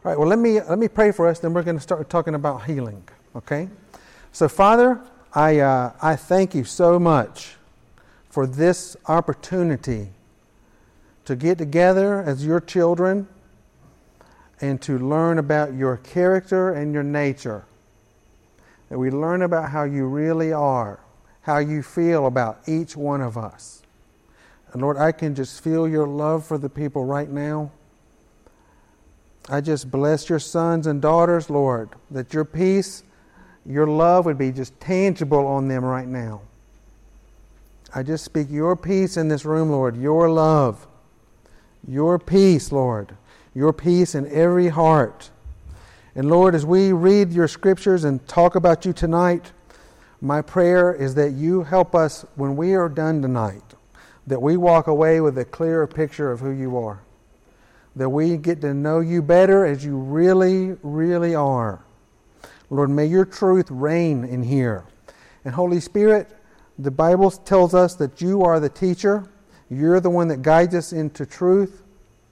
All right, well, let me pray for us, then we're going to start talking about healing, okay? So, Father, I thank you so much for this opportunity to get together as your children and to learn about your character and your nature. That we learn about how you really are, how you feel about each one of us. And Lord, I can just feel your love for the people right now. I just bless your sons and daughters, Lord, that your peace, your love would be just tangible on them right now. I just speak your peace in this room, Lord, your love, your peace, Lord, your peace in every heart. And Lord, as we read your scriptures and talk about you tonight, my prayer is that you help us when we are done tonight, that we walk away with a clearer picture of who you are. That we get to know you better as you really, really are. Lord, may your truth reign in here. And Holy Spirit, the Bible tells us that you are the teacher. You're the one that guides us into truth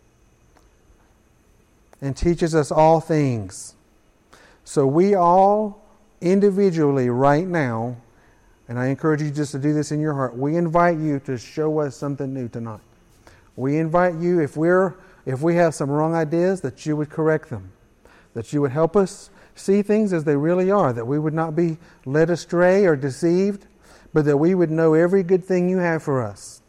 and teaches us all things. So we all individually right now, and I encourage you just to do this in your heart, we invite you to show us something new tonight. We invite you, if we have some wrong ideas, that you would correct them. That you would help us see things as they really are. That we would not be led astray or deceived, but that we would know every good thing you have for us.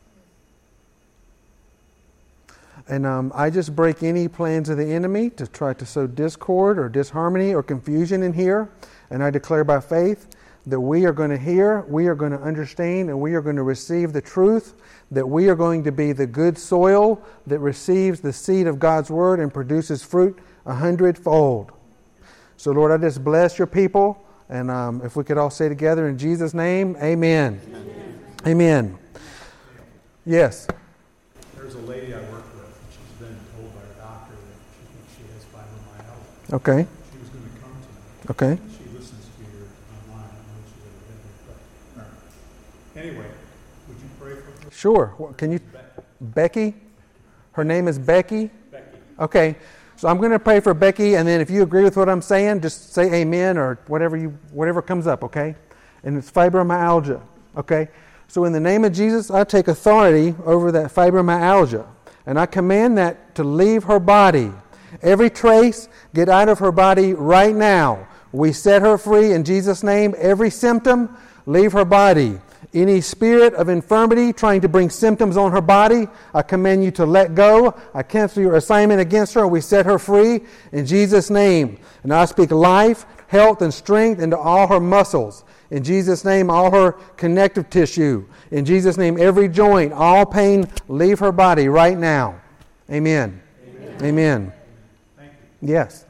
And I just break any plans of the enemy to try to sow discord or disharmony or confusion in here. And I declare by faith that we are going to hear, we are going to understand, and we are going to receive the truth, that we are going to be the good soil that receives the seed of God's Word and produces fruit 100-fold. So, Lord, I just bless your people, and if we could all say together in Jesus' name, amen. Amen. Amen. Yes? There's a lady I work with, and she's been told by her doctor that she thinks she has fibromyalgia. Okay. She was going to come tonight. Okay. She listens to you online. I know she's ever been here, but all right. Anyway, would you pray for her? Sure. Well, can you? Becky? Her name is Becky? Becky. Okay. So I'm going to pray for Becky, and then if you agree with what I'm saying, just say amen or whatever comes up, okay? And it's fibromyalgia, okay? So in the name of Jesus, I take authority over that fibromyalgia, and I command that to leave her body. Every trace, get out of her body right now. We set her free in Jesus' name. Every symptom, leave her body. Any spirit of infirmity trying to bring symptoms on her body, I command you to let go. I cancel your assignment against her, and we set her free in Jesus' name. And I speak life, health, and strength into all her muscles. In Jesus' name, all her connective tissue. In Jesus' name, every joint, all pain, leave her body right now. Amen. Amen. Amen. Thank you. Yes.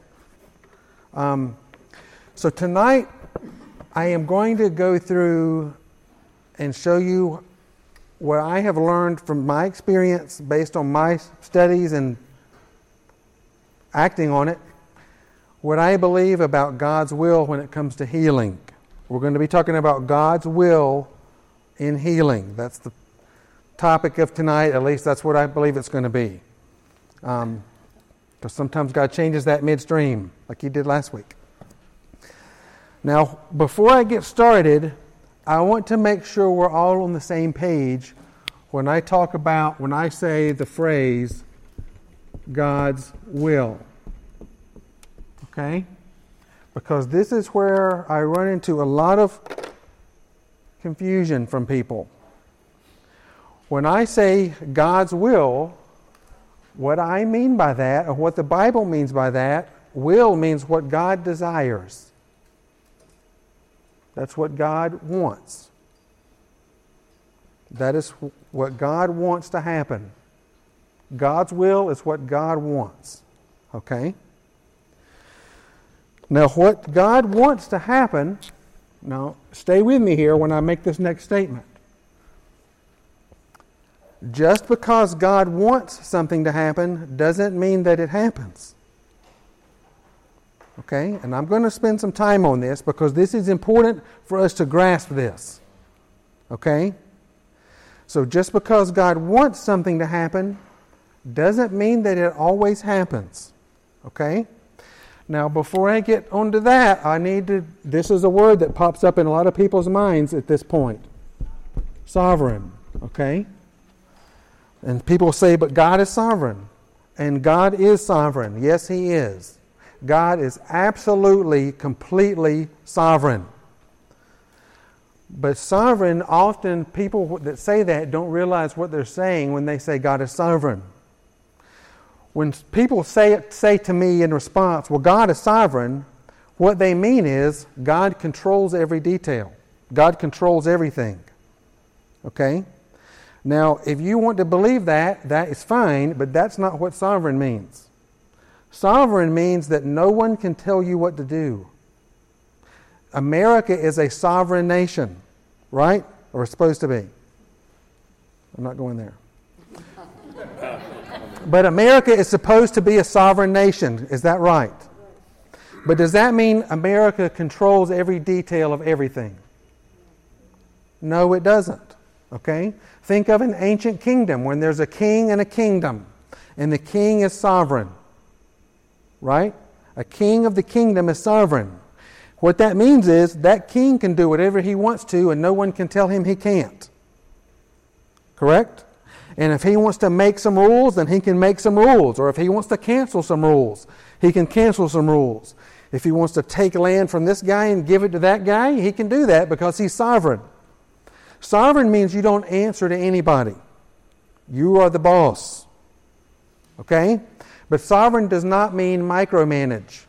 So tonight, I am going to go through and show you what I have learned from my experience based on my studies and acting on it, what I believe about God's will when it comes to healing. We're going to be talking about God's will in healing. That's the topic of tonight. At least that's what I believe it's going to be. Because sometimes God changes that midstream, like He did last week. Now, before I get started, I want to make sure we're all on the same page when I say the phrase, God's will. Okay? Because this is where I run into a lot of confusion from people. When I say God's will, what I mean by that, or what the Bible means by that, will means what God desires. That's what God wants. That is what God wants to happen. God's will is what God wants. Okay? Now, what God wants to happen, now, stay with me here when I make this next statement. Just because God wants something to happen doesn't mean that it happens. Okay? And I'm going to spend some time on this because this is important for us to grasp this. Okay? So just because God wants something to happen doesn't mean that it always happens. Okay? Now, before I get onto that, this is a word that pops up in a lot of people's minds at this point. Sovereign, okay? And people say, but God is sovereign. And God is sovereign. Yes, He is. God is absolutely, completely sovereign. But sovereign, often people that say that don't realize what they're saying when they say God is sovereign. When people say to me in response, well, God is sovereign, what they mean is God controls every detail. God controls everything. Okay? Now, if you want to believe that, that is fine, but that's not what sovereign means. Sovereign means that no one can tell you what to do. America is a sovereign nation, right? Or it's supposed to be. I'm not going there. But America is supposed to be a sovereign nation. Is that right? But does that mean America controls every detail of everything? No, it doesn't. Okay? Think of an ancient kingdom when there's a king and a kingdom, and the king is sovereign. Right? A king of the kingdom is sovereign. What that means is that king can do whatever he wants to, and no one can tell him he can't. Correct? And if he wants to make some rules, then he can make some rules. Or if he wants to cancel some rules, he can cancel some rules. If he wants to take land from this guy and give it to that guy, he can do that because he's sovereign. Sovereign means you don't answer to anybody. You are the boss. Okay? But sovereign does not mean micromanage.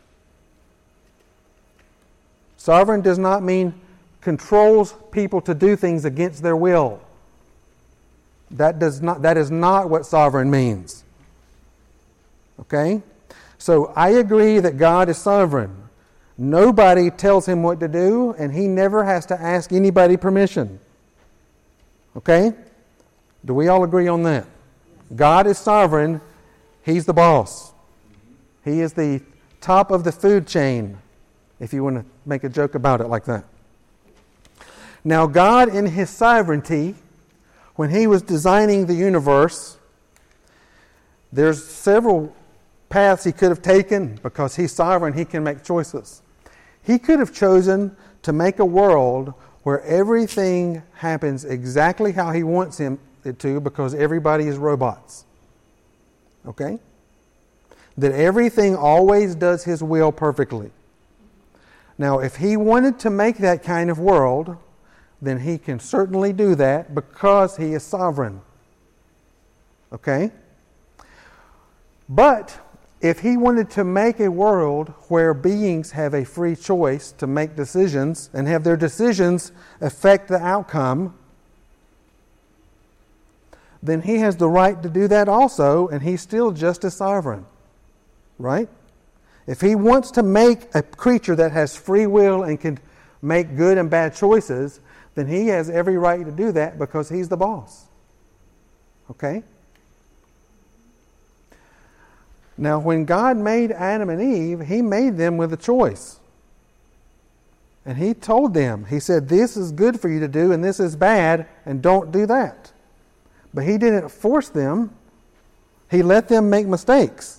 Sovereign does not mean controls people to do things against their will. That is not what sovereign means. Okay? So I agree that God is sovereign. Nobody tells him what to do, and he never has to ask anybody permission. Okay? Do we all agree on that? God is sovereign. He's the boss. He is the top of the food chain, if you want to make a joke about it like that. Now, God in His sovereignty, when He was designing the universe, there's several paths He could have taken. Because He's sovereign, He can make choices. He could have chosen to make a world where everything happens exactly how He wants it to, because everybody is robots. Okay? That everything always does His will perfectly. Now, if He wanted to make that kind of world, then He can certainly do that because He is sovereign. Okay? But if He wanted to make a world where beings have a free choice to make decisions and have their decisions affect the outcome, then He has the right to do that also, and He's still just as sovereign. Right? If He wants to make a creature that has free will and can make good and bad choices, then He has every right to do that because He's the boss. Okay? Now, when God made Adam and Eve, He made them with a choice. And He told them, He said, this is good for you to do and this is bad, and don't do that. But He didn't force them. He let them make mistakes.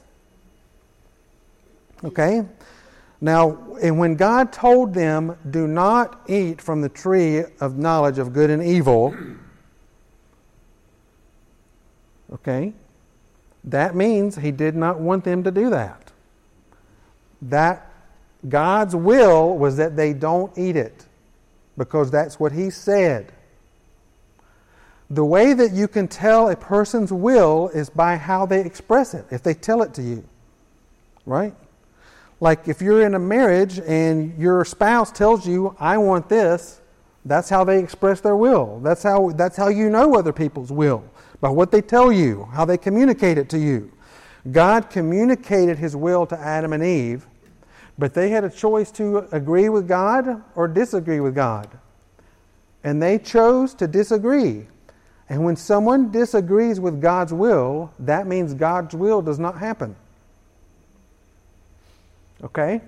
Okay? Now, and when God told them, do not eat from the tree of knowledge of good and evil, okay, that means He did not want them to do that. That God's will was that they don't eat it, because that's what He said. The way that you can tell a person's will is by how they express it, if they tell it to you. Right? Like if you're in a marriage and your spouse tells you, I want this, that's how they express their will. That's how you know other people's will, by what they tell you, how they communicate it to you. God communicated His will to Adam and Eve, but they had a choice to agree with God or disagree with God. And they chose to disagree. And when someone disagrees with God's will, that means God's will does not happen. Okay?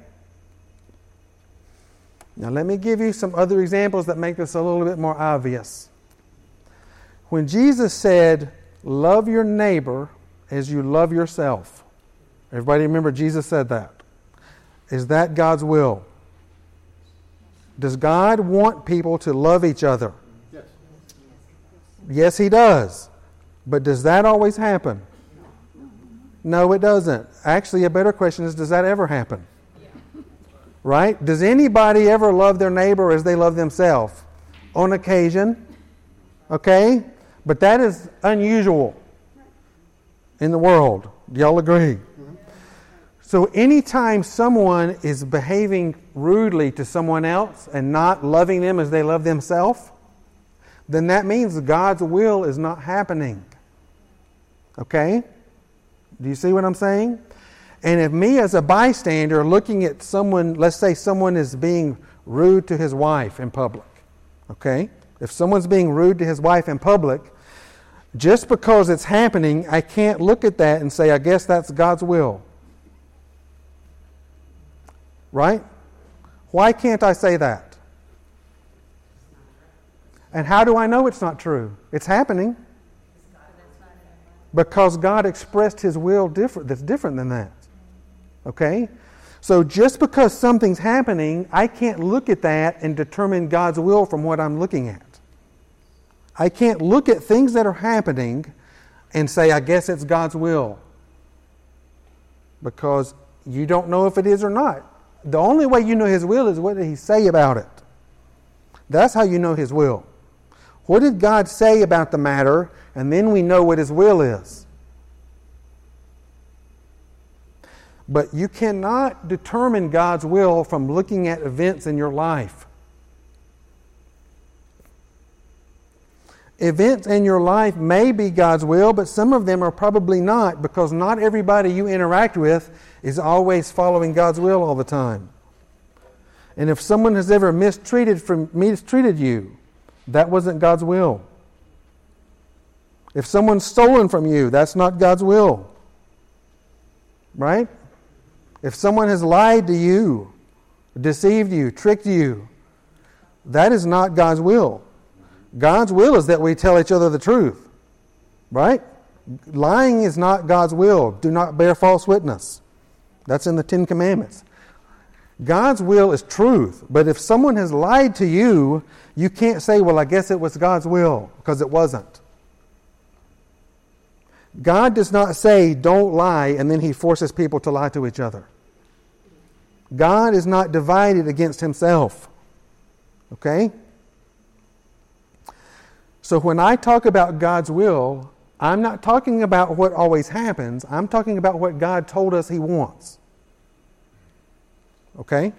Now let me give you some other examples that make this a little bit more obvious. When Jesus said, love your neighbor as you love yourself. Everybody remember Jesus said that. Is that God's will? Does God want people to love each other? Yes. Yes, He does. But does that always happen? No, it doesn't. Actually, a better question is, does that ever happen? Right? Does anybody ever love their neighbor as they love themselves? On occasion. Okay? But that is unusual in the world. Do y'all agree? So anytime someone is behaving rudely to someone else and not loving them as they love themselves, then that means God's will is not happening. Okay? Do you see what I'm saying? And if me as a bystander looking at someone, let's say someone is being rude to his wife in public. Okay? If someone's being rude to his wife in public, just because it's happening, I can't look at that and say, I guess that's God's will. Right? Why can't I say that? And how do I know it's not true? It's happening. Because God expressed His will that's different than that. Okay? So just because something's happening, I can't look at that and determine God's will from what I'm looking at. I can't look at things that are happening and say, I guess it's God's will. Because you don't know if it is or not. The only way you know His will is what did He say about it. That's how you know His will. What did God say about the matter? And then we know what His will is. But you cannot determine God's will from looking at events in your life. Events in your life may be God's will, but some of them are probably not, because not everybody you interact with is always following God's will all the time. And if someone has ever mistreated you, that wasn't God's will. If someone's stolen from you, that's not God's will. Right? If someone has lied to you, deceived you, tricked you, that is not God's will. God's will is that we tell each other the truth. Right? Lying is not God's will. Do not bear false witness. That's in the 10 Commandments. God's will is truth. But if someone has lied to you, you can't say, well, I guess it was God's will, because it wasn't. God does not say, don't lie, and then He forces people to lie to each other. God is not divided against Himself. Okay? So when I talk about God's will, I'm not talking about what always happens. I'm talking about what God told us He wants. Okay?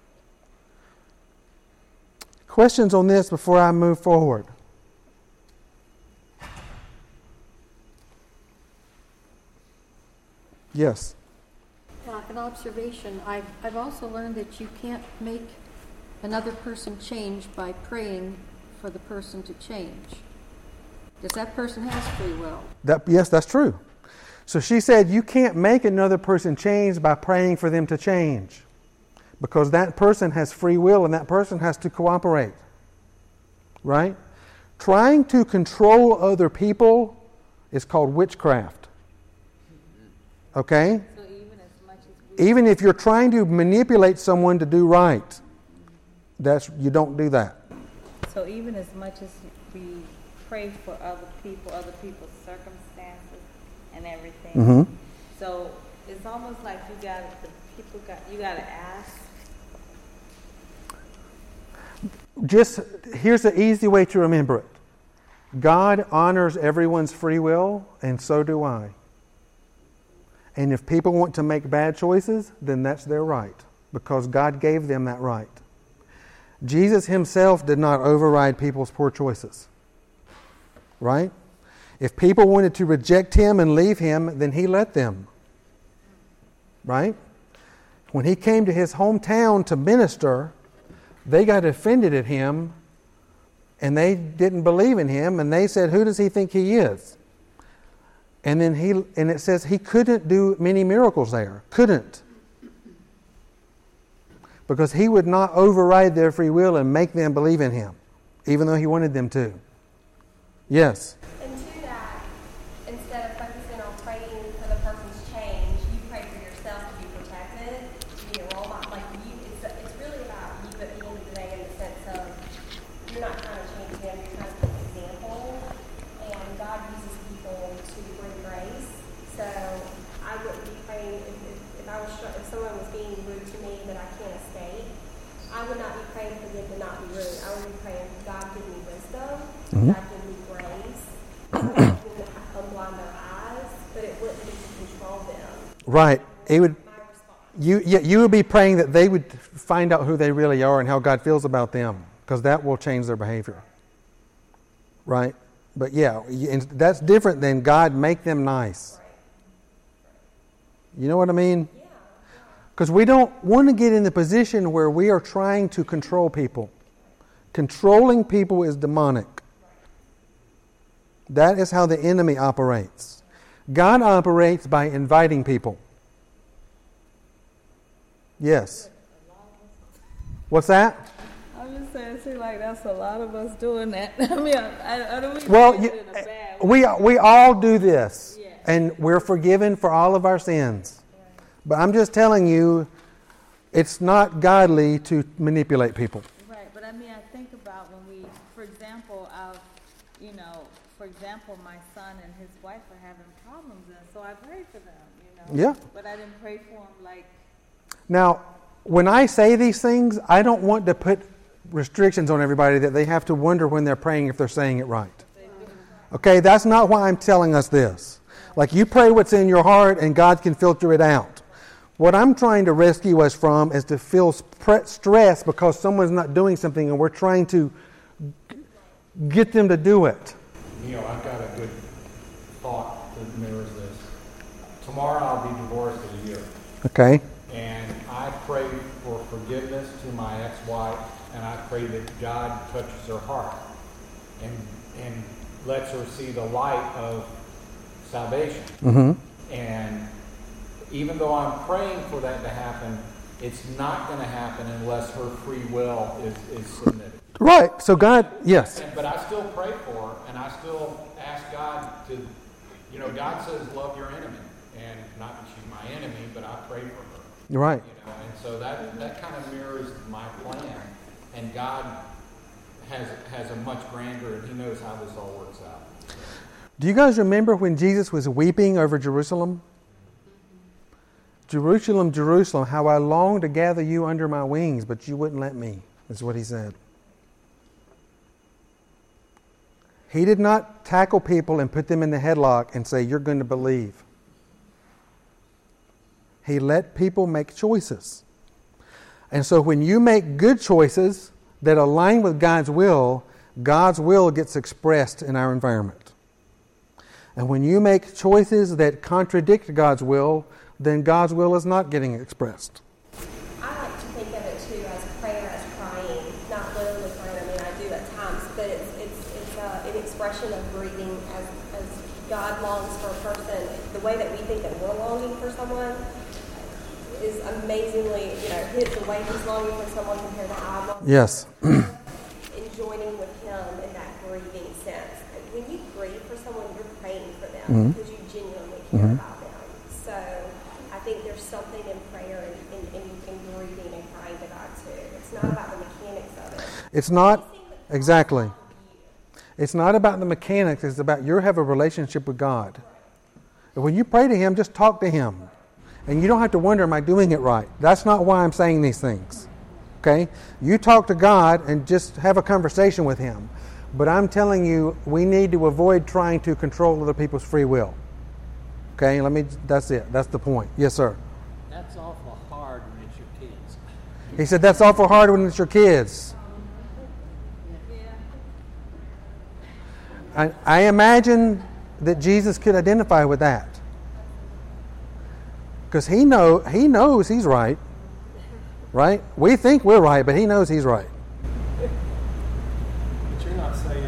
Questions on this before I move forward? Yes. An observation. I've also learned that you can't make another person change by praying for the person to change. Because that person has free will. Yes, that's true. So she said you can't make another person change by praying for them to change. Because that person has free will and that person has to cooperate. Right? Trying to control other people is called witchcraft. Okay? So even if you're trying to manipulate someone to do right, you don't do that. So even as much as we pray for other people's circumstances and everything, Mm-hmm. so it's almost like you got to ask. Just here's the easy way to remember it. God honors everyone's free will, and so do I. And if people want to make bad choices, then that's their right, because God gave them that right. Jesus Himself did not override people's poor choices. Right? If people wanted to reject Him and leave Him, then He let them. Right? When He came to His hometown to minister, they got offended at Him, and they didn't believe in Him, and they said, who does He think He is? And then it says He couldn't do many miracles there. Couldn't. Because He would not override their free will and make them believe in Him, even though He wanted them to. Yes? And to that, instead of focusing on praying for the person's change, you pray for yourself to be protected, to be a role model if someone was being rude to me that I can't escape, I would not be praying for them to not be rude. I would be praying, God give me wisdom, God give me grace, God give me to unblind their eyes, but it wouldn't be to control them. Right. It would. My response. You would be praying that they would find out who they really are and how God feels about them, because that will change their behavior. Right? But yeah, and that's different than God make them nice. You know what I mean? Because we don't want to get in the position where we are trying to control people. Controlling people is demonic. That is how the enemy operates. God operates by inviting people. Yes. What's that? I'm just saying, it seems like that's a lot of us doing that. I mean, I don't mean Well, it in a bad way. we all do this, Yeah. and we're forgiven for all of our sins. But I'm just telling you, it's not godly to manipulate people. Right, but I mean, I think about when we, for example, my son and his wife are having problems, and so I prayed for them, Yeah. But I didn't pray for them like. Now, when I say these things, I don't want to put restrictions on everybody that they have to wonder when they're praying if they're saying it right. Okay, that's not why I'm telling us this. Like, you pray what's in your heart and God can filter it out. What I'm trying to rescue us from is to feel stress because someone's not doing something and we're trying to get them to do it. Neil, I've got a good thought that mirrors this. Tomorrow I'll be divorced a year. Okay. And I pray for forgiveness to my ex-wife, and I pray that God touches her heart and lets her see the light of salvation. Mm-hmm. And even though I'm praying for that to happen, it's not going to happen unless her free will is submitted. Right. So God, yes. But I still pray for her, and I still ask God to, God says love your enemy. And not that she's my enemy, but I pray for her. You're right. And so that kind of mirrors my plan. And God has a much grander, and He knows how this all works out. Do you guys remember when Jesus was weeping over Jerusalem? Jerusalem, Jerusalem, how I long to gather you under my wings, but you wouldn't let me, is what He said. He did not tackle people and put them in the headlock and say, you're going to believe. He let people make choices. And so when you make good choices that align with God's will gets expressed in our environment. And when you make choices that contradict God's will, then God's will is not getting expressed. I like to think of it too as prayer as crying, not literally crying. I mean, I do at times, but it's an expression of grieving as God longs for a person. The way that we think that we're longing for someone is amazingly, the way He's longing for someone compared to how I'm longing. Yes. And joining with Him in that grieving sense. And when you grieve for someone, you're praying for them because you genuinely care about them. So I think there's something in prayer and grieving and crying to God too. It's not about the mechanics of it. It's not, exactly. It's not about the mechanics. It's about you have a relationship with God. And when you pray to Him, just talk to Him. And you don't have to wonder, am I doing it right? That's not why I'm saying these things. Okay? You talk to God and just have a conversation with Him. But I'm telling you, we need to avoid trying to control other people's free will. Okay? That's it. That's the point. Yes, sir. That's awful hard when it's your kids. He said, that's awful hard when it's your kids. I imagine that Jesus could identify with that. Because he knows He's right. Right? We think we're right, but He knows He's right. But you're not saying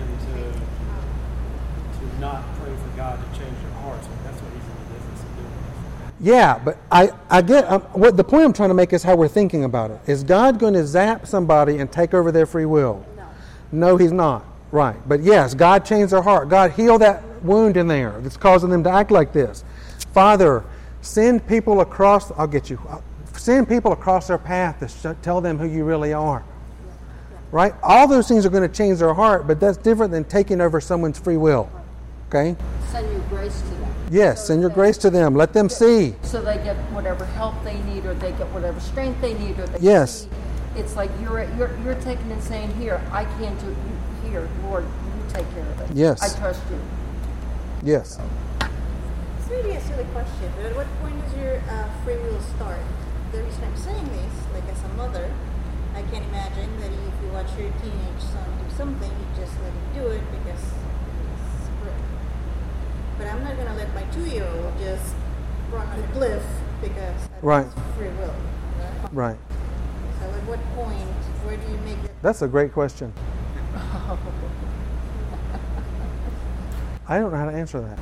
to not pray for God to change your hearts. That's what He's in the business of doing. Yeah, but I get what the point I'm trying to make is how we're thinking about it. Is God going to zap somebody and take over their free will? No, He's not. Right. But yes, God changed their heart. God healed that wound in there that's causing them to act like this. Father, send people across, send people across their path to tell them who you really are. Right? All those things are going to change their heart, but that's different than taking over someone's free will. Okay? Send your grace to them. Yes, send your grace to them. Let them see. So they get whatever help they need, or they get whatever strength they need, or they Yes. see. It's like you're taking and saying, here, I can't do it. Here, Lord, you take care of it. Yes. I trust you. Yes. It's really a silly question, but at what point does your free will start? The reason I'm saying this, like as a mother, I can imagine that if you watch your teenage son do something, you just let him do it because it's great. But I'm not going to let my 2-year-old just run on a cliff because Right. that's free will. Right. So at what point, where do you make that? That's a great question. I don't know how to answer that.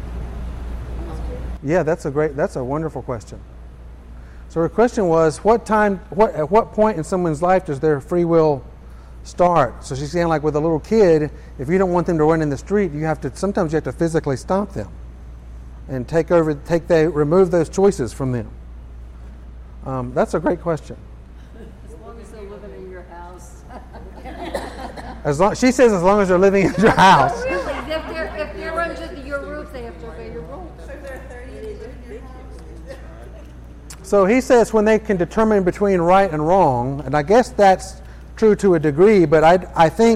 Yeah, that's a wonderful question. So her question was, at what point in someone's life does their free will start? So she's saying, like with a little kid, if you don't want them to run in the street, sometimes you have to physically stop them and remove those choices from them. That's a great question. As long as they're living in your house. She says as long as they're living in your house. Really? If they're under your roof, they have to obey your rules. So he says when they can determine between right and wrong, and I guess that's true to a degree, but I think,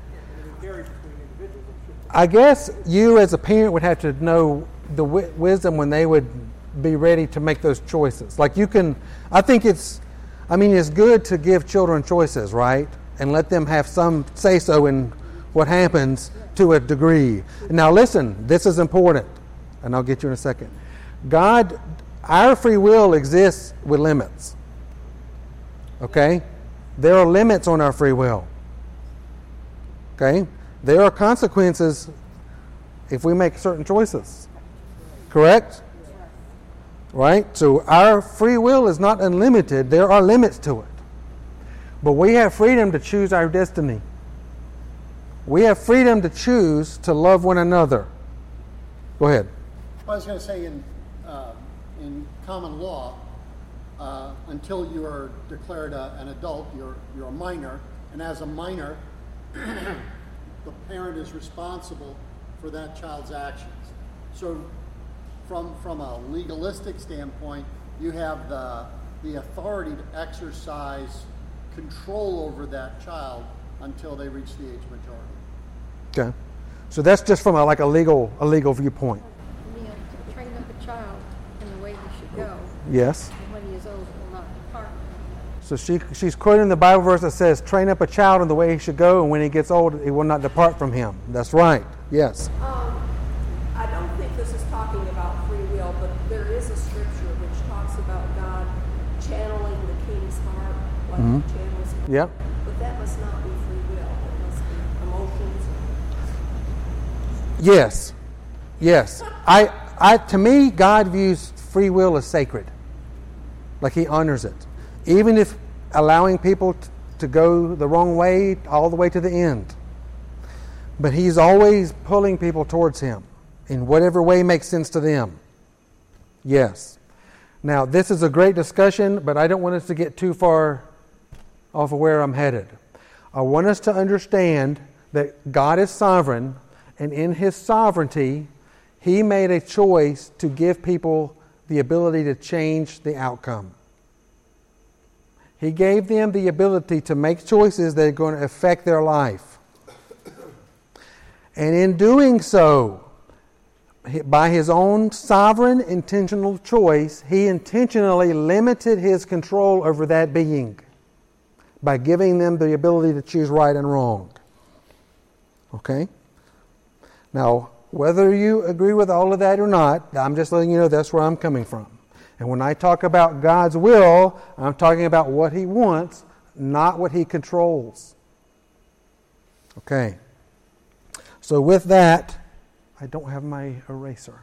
I guess you as a parent would have to know the wisdom when they would be ready to make those choices. Like it's good to give children choices, right? And let them have some say-so in what happens to a degree. Now listen, this is important, and I'll get you in a second. Our free will exists with limits. Okay? There are limits on our free will. Okay? There are consequences if we make certain choices. Correct? Right? So our free will is not unlimited. There are limits to it. But we have freedom to choose our destiny. We have freedom to choose to love one another. Go ahead. I was going to say in common law, until you are declared an adult, you're a minor, and as a minor, the parent is responsible for that child's actions. So, from a legalistic standpoint, you have the authority to exercise control over that child until they reach the age of majority. Okay. So that's just from a legal viewpoint. To train up a child in the way he should go. Yes. And when he is old, he will not depart. So she's quoting the Bible verse that says, train up a child in the way he should go, and when he gets old, he will not depart from him. That's right. Yes. I don't think this is talking about free will, but there is a scripture which talks about God channeling the king's heart, like he channels him. Yep. But that must not be free will. It must be emotions. Yes. Yes. To me, God views free will as sacred. Like he honors it. Even if allowing people to go the wrong way all the way to the end. But he's always pulling people towards him in whatever way makes sense to them. Yes. Now, this is a great discussion, but I don't want us to get too far off of where I'm headed. I want us to understand that God is sovereign, and in his sovereignty, he made a choice to give people the ability to change the outcome. He gave them the ability to make choices that are going to affect their life. And in doing so, by his own sovereign, intentional choice, he intentionally limited his control over that being by giving them the ability to choose right and wrong. Okay? Now, whether you agree with all of that or not, I'm just letting you know that's where I'm coming from. And when I talk about God's will, I'm talking about what he wants, not what he controls. Okay. So with that, I don't have my eraser.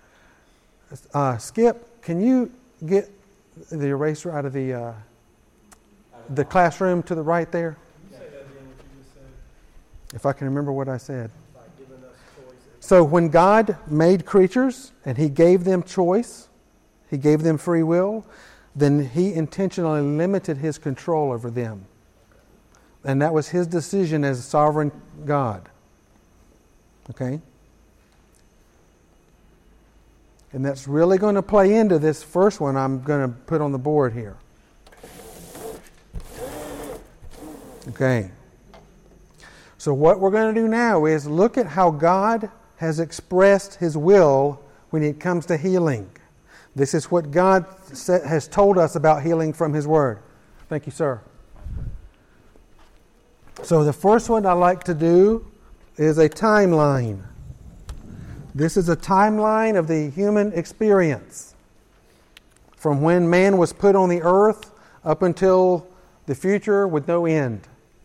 Skip, can you get the eraser out of the classroom to the right there? Say that again, what you just said. If I can remember what I said. By giving us choices. So when God made creatures and he gave them choice, he gave them free will, then he intentionally limited his control over them. And that was his decision as a sovereign God. Okay? And that's really going to play into this first one I'm going to put on the board here. Okay. So what we're going to do now is look at how God has expressed His will when it comes to healing. This is what God has told us about healing from His Word. Thank you, sir. So the first one I like to do is a timeline. This is a timeline of the human experience from when man was put on the earth up until the future with no end.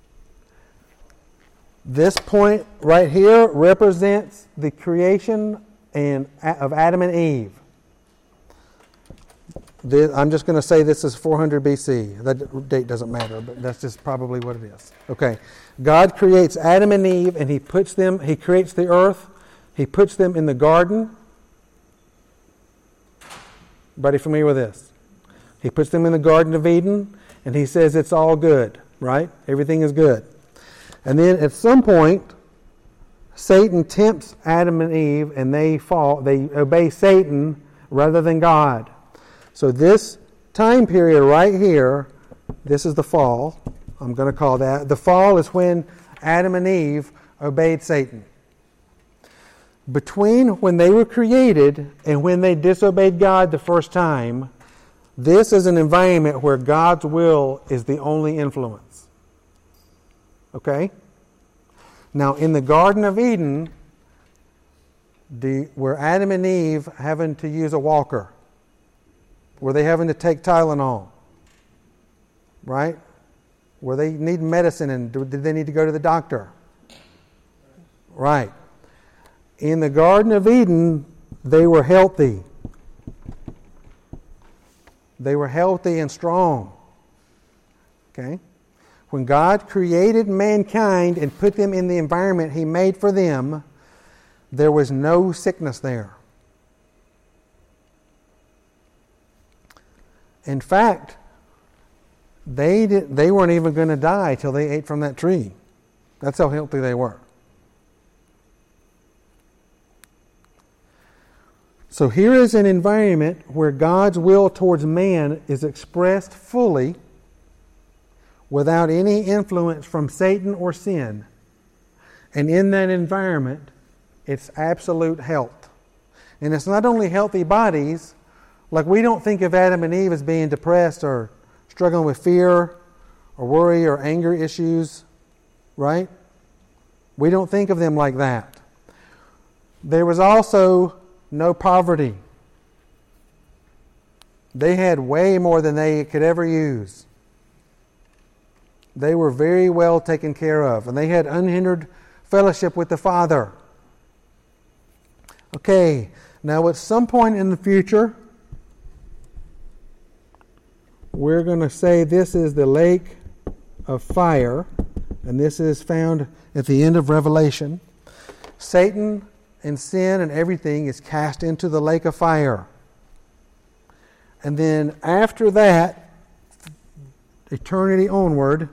This point right here represents the creation of Adam and Eve. I'm just going to say this is 400 BC. That date doesn't matter, but that's just probably what it is. Okay. God creates Adam and Eve, and He creates the earth. He puts them in the garden. Everybody familiar with this? He puts them in the Garden of Eden, and He says it's all good, right? Everything is good. And then at some point, Satan tempts Adam and Eve, and they fall. They obey Satan rather than God. So this time period right here, this is the fall. I'm going to call that. The fall is when Adam and Eve obeyed Satan. Between when they were created and when they disobeyed God the first time, this is an environment where God's will is the only influence. Okay? Now, in the Garden of Eden, were Adam and Eve having to use a walker? Were they having to take Tylenol? Right? Were they needing medicine and did they need to go to the doctor? Right. In the Garden of Eden, they were healthy. They were healthy and strong. Okay? When God created mankind and put them in the environment He made for them, there was no sickness there. In fact, they weren't even going to die till they ate from that tree. That's how healthy they were. So here is an environment where God's will towards man is expressed fully without any influence from Satan or sin. And in that environment, it's absolute health. And it's not only healthy bodies, like we don't think of Adam and Eve as being depressed or struggling with fear or worry or anger issues, right? We don't think of them like that. There was also no poverty. They had way more than they could ever use. They were very well taken care of, and they had unhindered fellowship with the Father. Okay, now at some point in the future, we're going to say this is the lake of fire, and this is found at the end of Revelation. Satan and sin and everything is cast into the lake of fire. And then after that, eternity onward,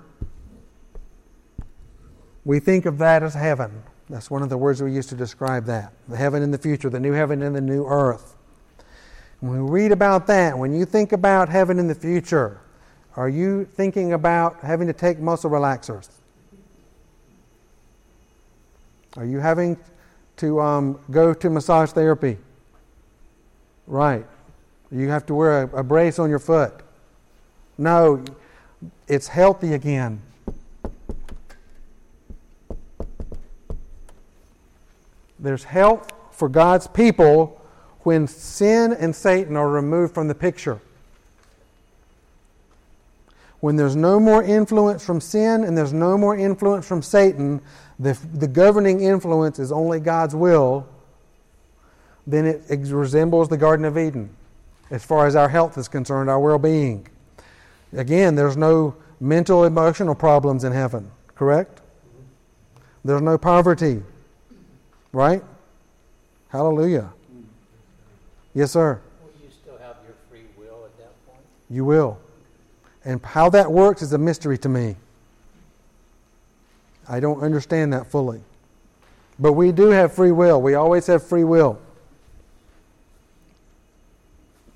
we think of that as heaven. That's one of the words we use to describe that. The heaven in the future, the new heaven and the new earth. When we read about that, when you think about heaven in the future, are you thinking about having to take muscle relaxers? Are you having to go to massage therapy? Right. You have to wear a brace on your foot. No, it's healthy again. There's health for God's people when sin and Satan are removed from the picture. When there's no more influence from sin and there's no more influence from Satan, the governing influence is only God's will, then it resembles the Garden of Eden as far as our health is concerned, our well-being. Again, there's no mental, emotional problems in heaven, correct? There's no poverty, right? Hallelujah. Yes, sir? Will you still have your free will at that point? You will. And how that works is a mystery to me. I don't understand that fully. But we do have free will. We always have free will.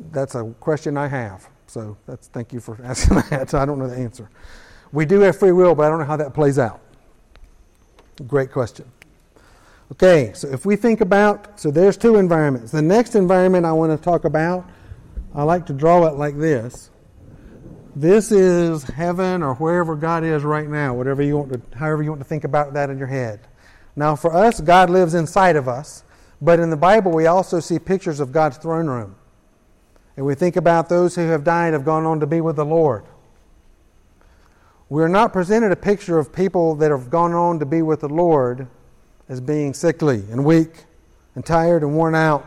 That's a question I have. So thank you for asking that. So I don't know the answer. We do have free will, but I don't know how that plays out. Great question. Okay, so if we think about, so there's two environments. The next environment I want to talk about, I like to draw it like this. This is heaven or wherever God is right now, however you want to think about that in your head. Now for us, God lives inside of us, but in the Bible we also see pictures of God's throne room. And we think about those who have died have gone on to be with the Lord. We're not presented a picture of people that have gone on to be with the Lord as being sickly and weak and tired and worn out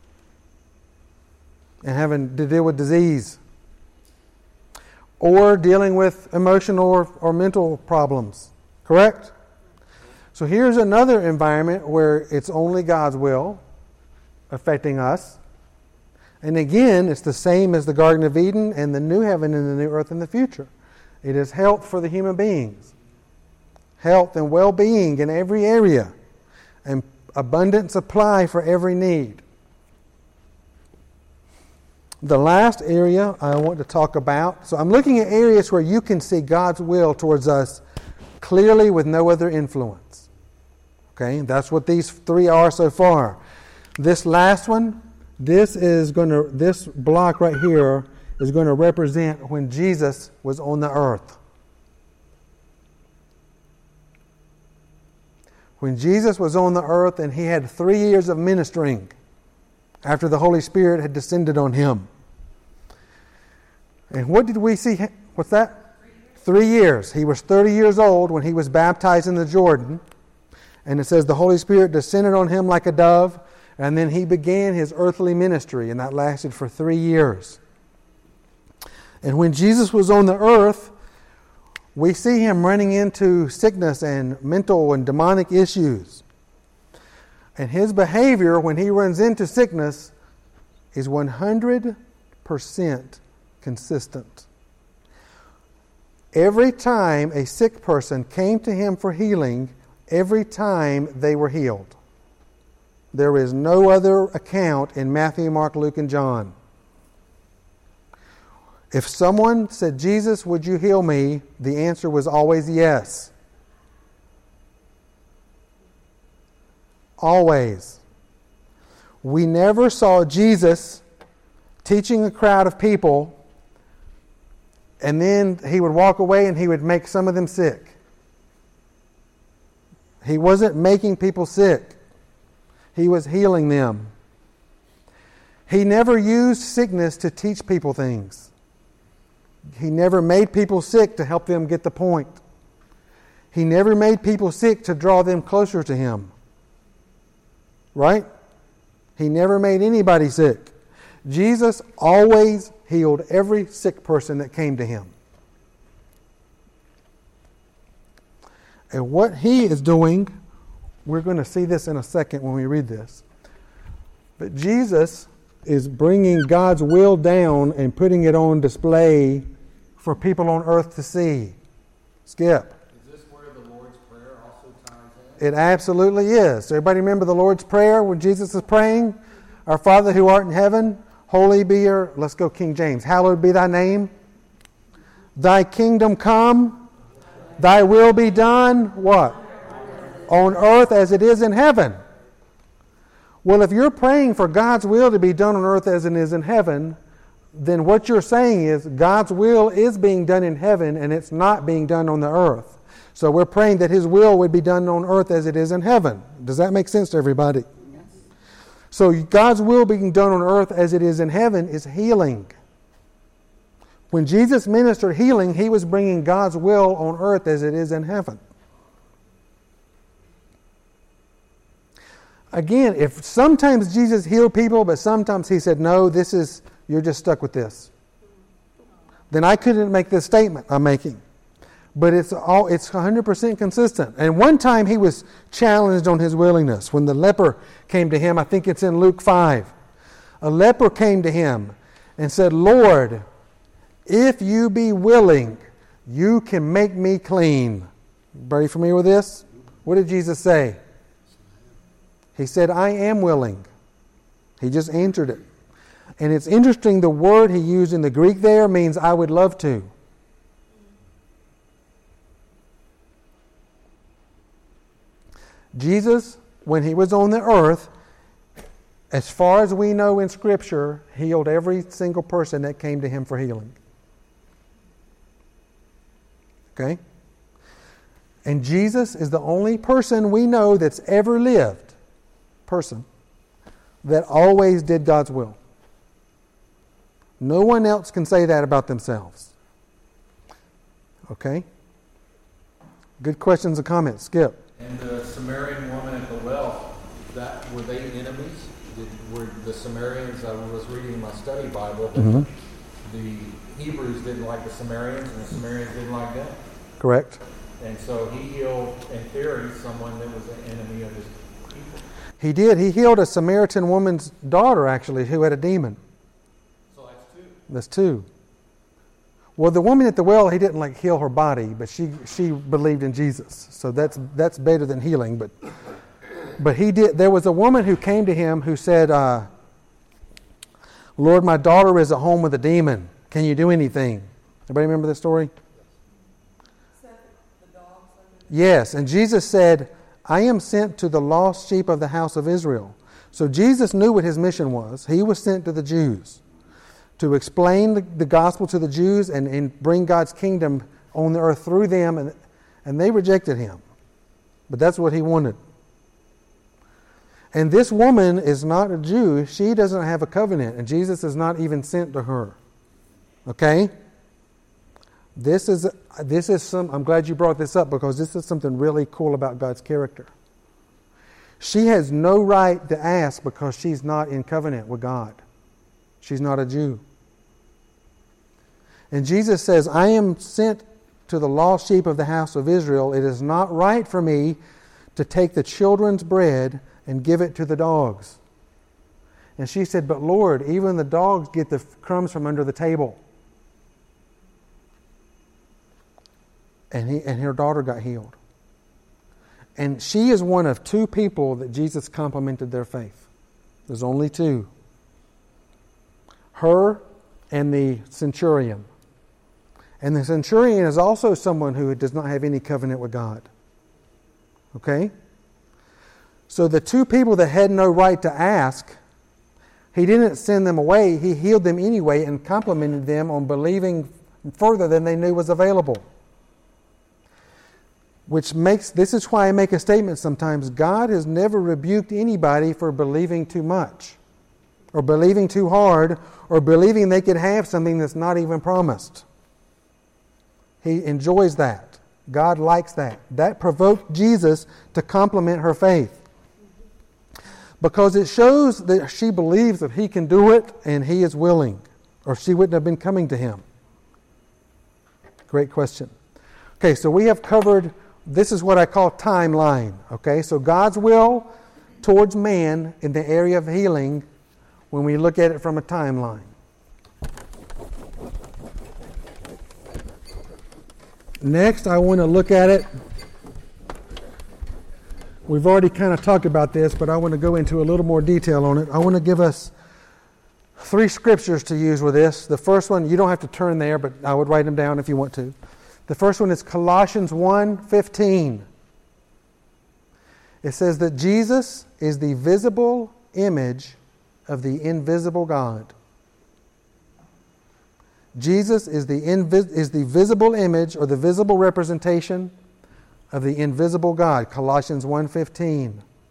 and having to deal with disease or dealing with emotional or mental problems. Correct? So here's another environment where it's only God's will affecting us. And again, it's the same as the Garden of Eden and the new heaven and the new earth in the future. It is health for the human beings. Health and well-being in every area. And abundant supply for every need. The last area I want to talk about, so I'm looking at areas where you can see God's will towards us clearly with no other influence. Okay, that's what these three are so far. This last one, this block right here is going to represent when Jesus was on the earth. When Jesus was on the earth and he had 3 years of ministering after the Holy Spirit had descended on him. And what did we see? What's that? 3 years. He was 30 years old when he was baptized in the Jordan. And it says the Holy Spirit descended on him like a dove. And then he began his earthly ministry. And that lasted for 3 years. And when Jesus was on the earth, we see him running into sickness and mental and demonic issues. And his behavior when he runs into sickness is 100% consistent. Every time a sick person came to him for healing, every time they were healed. There is no other account in Matthew, Mark, Luke, and John. If someone said, "Jesus, would you heal me?" the answer was always yes. Always. We never saw Jesus teaching a crowd of people and then he would walk away and he would make some of them sick. He wasn't making people sick. He was healing them. He never used sickness to teach people things. He never made people sick to help them get the point. He never made people sick to draw them closer to him. Right? He never made anybody sick. Jesus always healed every sick person that came to him. And what he is doing, we're going to see this in a second when we read this. But Jesus is bringing God's will down and putting it on display for people on earth to see. Skip. Is this where the Lord's Prayer also ties in? It absolutely is. Everybody remember the Lord's Prayer when Jesus is praying? Our Father who art in heaven, holy be your, let's go King James, hallowed be thy name. Thy kingdom come, thy will be done, what? On earth as it is in heaven. Well, if you're praying for God's will to be done on earth as it is in heaven, then what you're saying is God's will is being done in heaven and it's not being done on the earth. So we're praying that his will would be done on earth as it is in heaven. Does that make sense to everybody? Yes. So God's will being done on earth as it is in heaven is healing. When Jesus ministered healing, he was bringing God's will on earth as it is in heaven. Again, if sometimes Jesus healed people, but sometimes he said, no, you're just stuck with this, then I couldn't make this statement I'm making. But it's 100% consistent. And one time he was challenged on his willingness. When the leper came to him, I think it's in Luke 5. A leper came to him and said, Lord, if you be willing, you can make me clean. Everybody familiar with this? What did Jesus say? He said, I am willing. He just answered it. And it's interesting, the word he used in the Greek there means I would love to. Jesus, when he was on the earth, as far as we know in Scripture, healed every single person that came to him for healing. Okay? And Jesus is the only person we know that's ever lived, that always did God's will. No one else can say that about themselves. Okay? Good questions and comments. Skip. And the Samaritan woman at the well, were they enemies? Were the Samaritans, I was reading my study Bible, the Hebrews didn't like the Samaritans and the Samaritans didn't like them. Correct. And so he healed, in theory, someone that was an enemy of his people. He did. He healed a Samaritan woman's daughter, actually, who had a demon. So that's two. That's two. Well, the woman at the well, he didn't heal her body, but she believed in Jesus. So that's better than healing. But he did. There was a woman who came to him who said, Lord, my daughter is at home with a demon. Can you do anything? Everybody remember this story? Yes, and Jesus said, I am sent to the lost sheep of the house of Israel. So Jesus knew what his mission was. He was sent to the Jews to explain the gospel to the Jews and bring God's kingdom on the earth through them, and they rejected him. But that's what he wanted. And this woman is not a Jew. She doesn't have a covenant, and Jesus is not even sent to her. Okay? This is I'm glad you brought this up, because this is something really cool about God's character. She has no right to ask because she's not in covenant with God. She's not a Jew. And Jesus says, I am sent to the lost sheep of the house of Israel. It is not right for me to take the children's bread and give it to the dogs. And she said, but Lord, even the dogs get the crumbs from under the table. And her daughter got healed. And she is one of two people that Jesus complimented their faith. There's only two. Her and the centurion. And the centurion is also someone who does not have any covenant with God. Okay? So the two people that had no right to ask, he didn't send them away. He healed them anyway and complimented them on believing further than they knew was available. This is why I make a statement sometimes. God has never rebuked anybody for believing too much, or believing too hard, or believing they could have something that's not even promised. He enjoys that. God likes that. That provoked Jesus to compliment her faith, because it shows that she believes that he can do it and he is willing, or she wouldn't have been coming to him. Great question. Okay, so we have covered, this is what I call timeline. Okay, so God's will towards man in the area of healing when we look at it from a timeline. Next, I want to look at it. We've already kind of talked about this, but I want to go into a little more detail on it. I want to give us 3 scriptures to use with this. The first one, you don't have to turn there, but I would write them down if you want to. The first one is Colossians 1:15. It says that Jesus is the visible image of the invisible God. Jesus is the visible image or the visible representation of the invisible God. Colossians 1:15.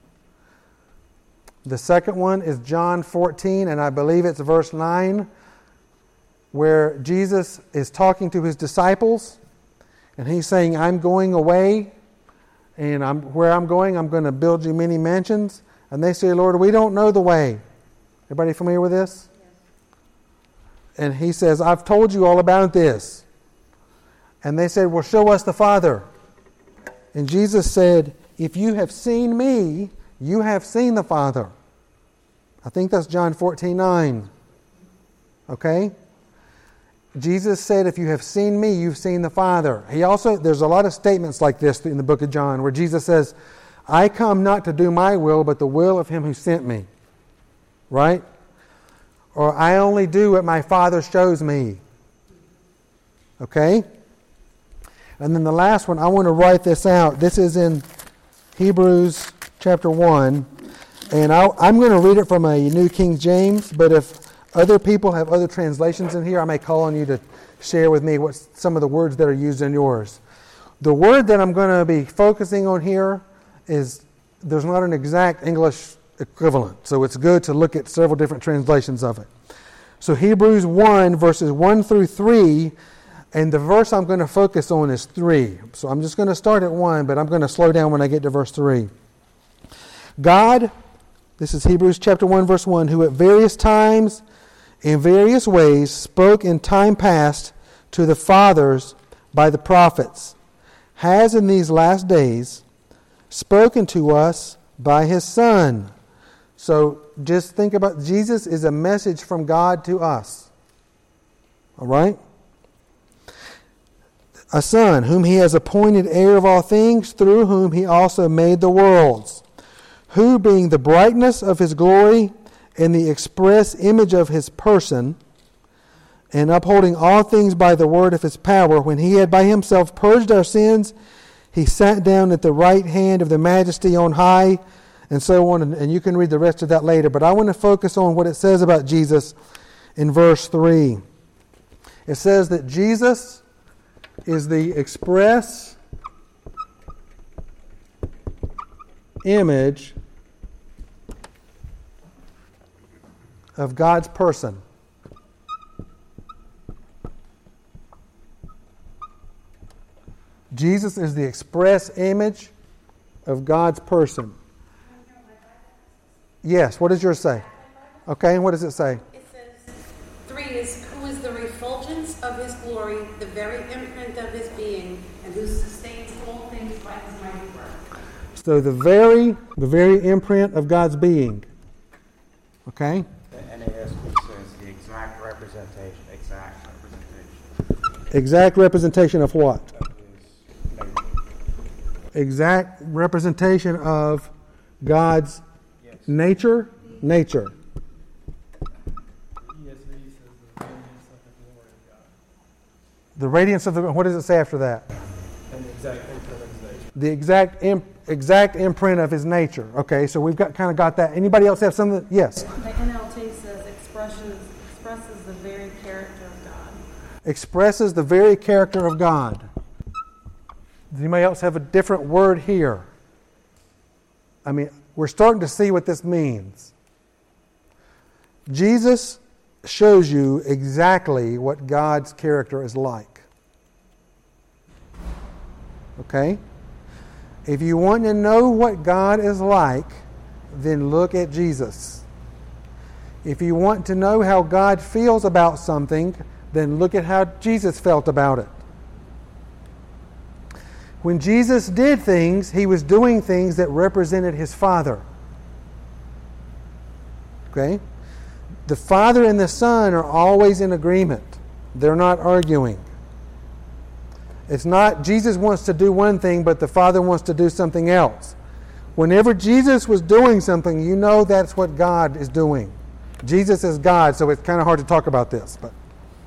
The second one is John 14, and I believe it's verse 9, where Jesus is talking to his disciples, and he's saying, I'm going away, and where I'm going, I'm going to build you many mansions. And they say, Lord, we don't know the way. Everybody familiar with this? Yes. And he says, I've told you all about this. And they said, well, show us the Father. And Jesus said, if you have seen me, you have seen the Father. I think that's John 14:9. Okay? Jesus said, if you have seen me, you've seen the Father. There's a lot of statements like this in the book of John where Jesus says, I come not to do my will, but the will of him who sent me. Right? or I only do what my Father shows me. Okay? And then the last one, I want to write this out. This is in Hebrews chapter 1. And I'm going to read it from a New King James, but if other people have other translations in here, I may call on you to share with me what some of the words that are used in yours. The word that I'm going to be focusing on here is, there's not an exact English equivalent, so it's good to look at several different translations of it. So Hebrews 1, verses 1 through 3, and the verse I'm going to focus on is 3. So I'm just going to start at 1, but I'm going to slow down when I get to verse 3. God, this is Hebrews chapter 1, verse 1, who at various times, in various ways, spoke in time past to the fathers by the prophets, has in these last days spoken to us by His Son. So just think about, Jesus is a message from God to us. All right? A Son, whom He has appointed heir of all things, through whom He also made the worlds, who being the brightness of His glory and the express image of His person, and upholding all things by the word of His power, when He had by Himself purged our sins, He sat down at the right hand of the Majesty on high, and so on. And you can read the rest of that later. But I want to focus on what it says about Jesus in verse 3. It says that Jesus is the express image of God's person. Jesus is the express image of God's person. Yes, what does yours say? Okay, and what does it say? It says, 3 is, who is the refulgence of His glory, the very imprint of His being, and who sustains all things by His mighty word. So the very imprint of God's being. Okay? The NASB says the exact representation. Exact representation of what? Exact representation of God's nature. Nature. The radiance of the, what does it say after that? And the exact imprint of His nature. The exact imprint of His nature. Okay, so we've kind of got that. Anybody else have something? Yes. The NLT says expresses the very character of God. Expresses the very character of God. Does anybody else have a different word here? I mean, we're starting to see what this means. Jesus shows you exactly what God's character is like. Okay? If you want to know what God is like, then look at Jesus. If you want to know how God feels about something, then look at how Jesus felt about it. When Jesus did things, He was doing things that represented His Father. Okay? The Father and the Son are always in agreement. They're not arguing. It's not Jesus wants to do one thing, but the Father wants to do something else. Whenever Jesus was doing something, you know that's what God is doing. Jesus is God, so it's kind of hard to talk about this. But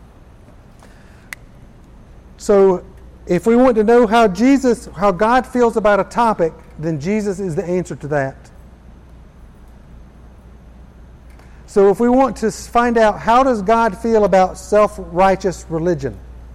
so if we want to know how God feels about a topic, then Jesus is the answer to that. So if we want to find out how does God feel about self-righteous religion,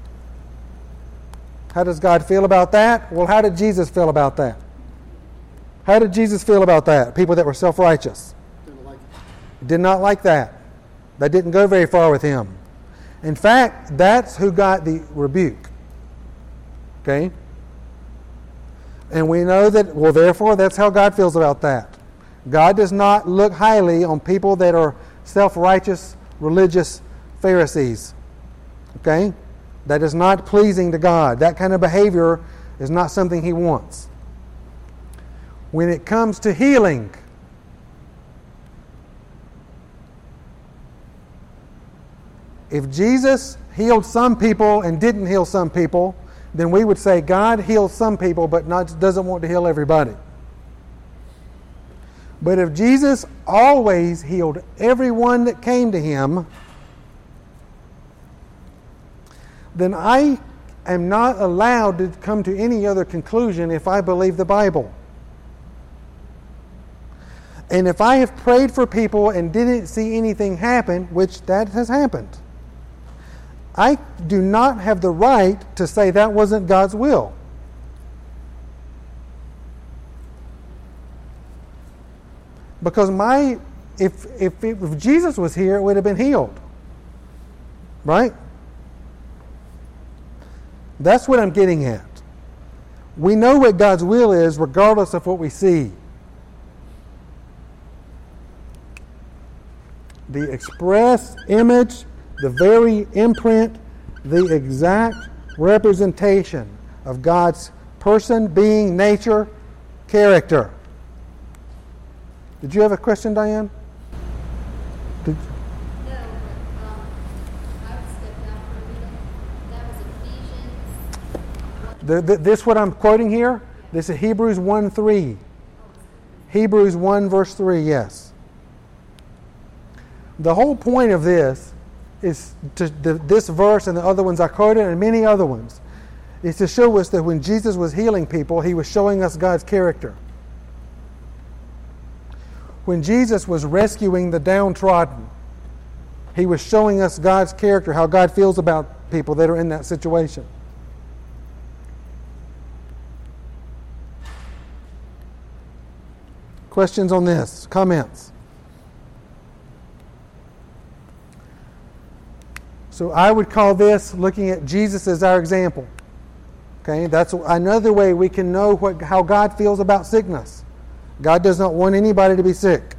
how does God feel about that? Well, how did Jesus feel about that? How did Jesus feel about that? People that were self-righteous. Did not like that. That didn't go very far with Him. In fact, that's who got the rebuke. Okay? And we know that, well, therefore, that's how God feels about that. God does not look highly on people that are self-righteous, religious Pharisees. Okay? That is not pleasing to God. That kind of behavior is not something He wants. When it comes to healing, if Jesus healed some people and didn't heal some people, then we would say God heals some people but doesn't want to heal everybody. But if Jesus always healed everyone that came to him, then I am not allowed to come to any other conclusion if I believe the Bible. And if I have prayed for people and didn't see anything happen, which that has happened, I do not have the right to say that wasn't God's will. Because if Jesus was here, it would have been healed. Right? That's what I'm getting at. We know what God's will is regardless of what we see. The express image, the very imprint, the exact representation of God's person, being, nature, character. Did you have a question, Diane? No, but I would step out for a minute. That was Ephesians. This what I'm quoting here? This is Hebrews 1:3. Hebrews 1 verse 3, yes. The whole point of this is this verse and the other ones I quoted and many other ones is to show us that when Jesus was healing people, he was showing us God's character. When Jesus was rescuing the downtrodden, he was showing us God's character, how God feels about people that are in that situation. Questions on this? Comments? So I would call this looking at Jesus as our example. Okay, that's another way we can know how God feels about sickness. God does not want anybody to be sick.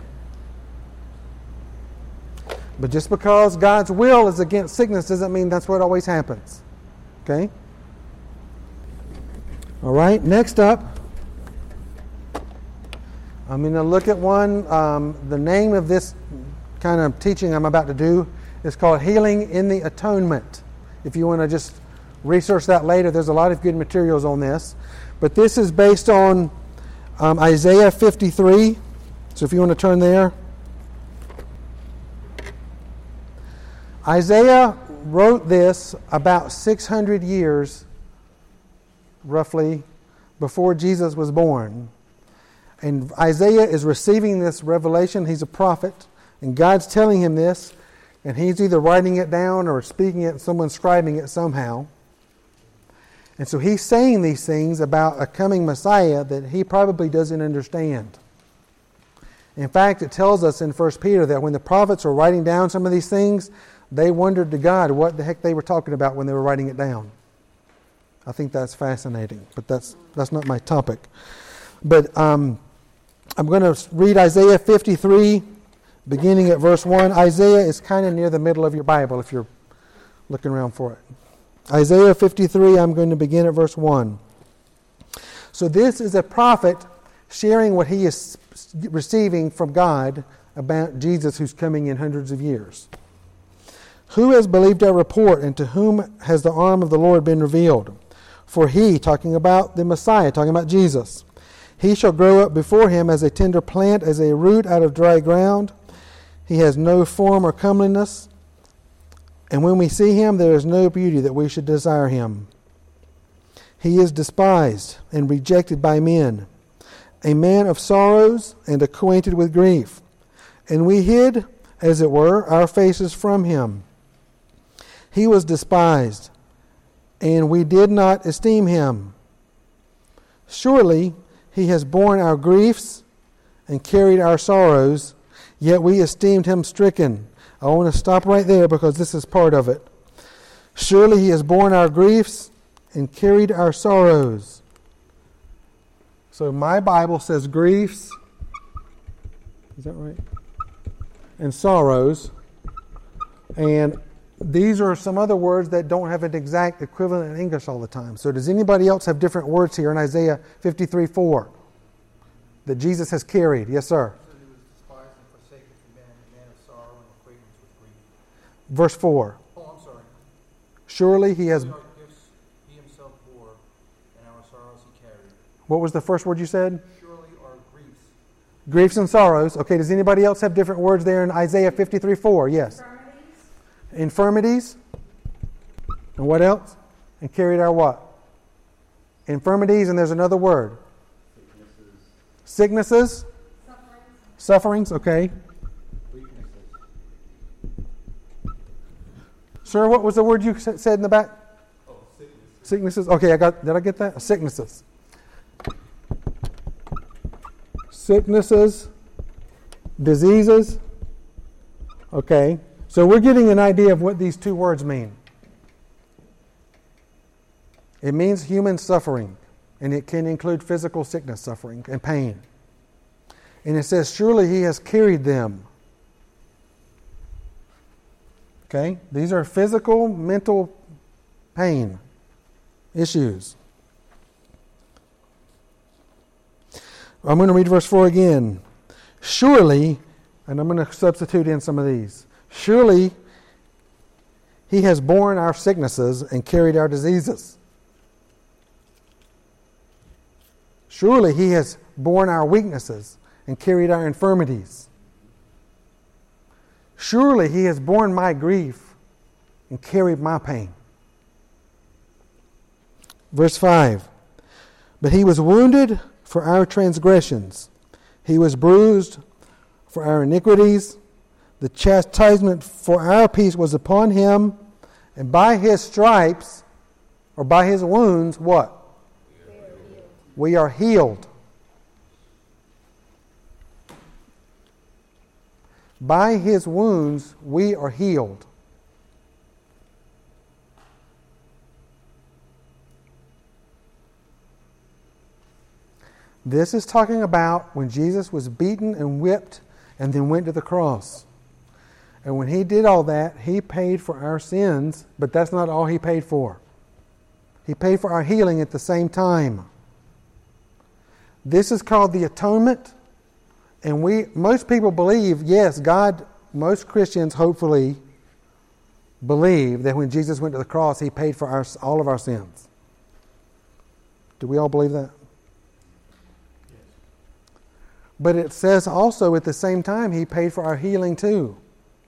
But just because God's will is against sickness doesn't mean that's what always happens. Okay? All right, next up, I'm going to look at one. The name of this kind of teaching I'm about to do is called Healing in the Atonement. If you want to just research that later, there's a lot of good materials on this. But this is based on Isaiah 53. So if you want to turn there. Isaiah wrote this about 600 years, roughly, before Jesus was born. And Isaiah is receiving this revelation. He's a prophet. And God's telling him this. And he's either writing it down or speaking it and someone's scribing it somehow. And so he's saying these things about a coming Messiah that he probably doesn't understand. In fact, it tells us in 1 Peter that when the prophets were writing down some of these things, they wondered to God what the heck they were talking about when they were writing it down. I think that's fascinating, but that's not my topic. But I'm going to read Isaiah 53, beginning at verse 1. Isaiah is kind of near the middle of your Bible if you're looking around for it. Isaiah 53, I'm going to begin at verse 1. So this is a prophet sharing what he is receiving from God about Jesus who's coming in hundreds of years. Who has believed our report, and to whom has the arm of the Lord been revealed? For he, talking about the Messiah, talking about Jesus, he shall grow up before him as a tender plant, as a root out of dry ground. He has no form or comeliness. And when we see him, there is no beauty that we should desire him. He is despised and rejected by men, a man of sorrows and acquainted with grief. And we hid, as it were, our faces from him. He was despised, and we did not esteem him. Surely he has borne our griefs and carried our sorrows, yet we esteemed him stricken. I want to stop right there because this is part of it. Surely he has borne our griefs and carried our sorrows. So my Bible says griefs. Is that right? And sorrows. And these are some other words that don't have an exact equivalent in English all the time. So does anybody else have different words here in Isaiah 53:4 that Jesus has carried? Yes, sir. Verse 4. Oh, I'm sorry. Surely he has... He himself bore, and our sorrows he carried. What was the first word you said? Surely our griefs Griefs and sorrows. Okay, does anybody else have different words there in Isaiah 53:4? Yes. Infirmities. And what else? And carried our what? Infirmities, and there's another word. Sicknesses. Sufferings, okay. Weaknesses. Sir, what was the word you said in the back? Oh, sickness. Sicknesses. Okay, did I get that? Sicknesses. Sicknesses, diseases. Okay, so we're getting an idea of what these two words mean. It means human suffering, and it can include physical sickness, suffering, and pain. And it says, surely he has carried them. Okay, these are physical, mental pain issues. I'm going to read verse 4 again. Surely, and I'm going to substitute in some of these. Surely, he has borne our sicknesses and carried our diseases. Surely, he has borne our weaknesses and carried our infirmities. Surely, he has borne my grief and carried my pain. Verse 5. But he was wounded for our transgressions. He was bruised for our iniquities. The chastisement for our peace was upon him. And by his stripes, or by his wounds, what? We are healed. By his wounds, we are healed. This is talking about when Jesus was beaten and whipped and then went to the cross. And when he did all that, he paid for our sins, but that's not all he paid for. He paid for our healing at the same time. This is called the atonement. And most people believe, yes, most Christians hopefully believe that when Jesus went to the cross, he paid for all of our sins. Do we all believe that? But it says also at the same time he paid for our healing too.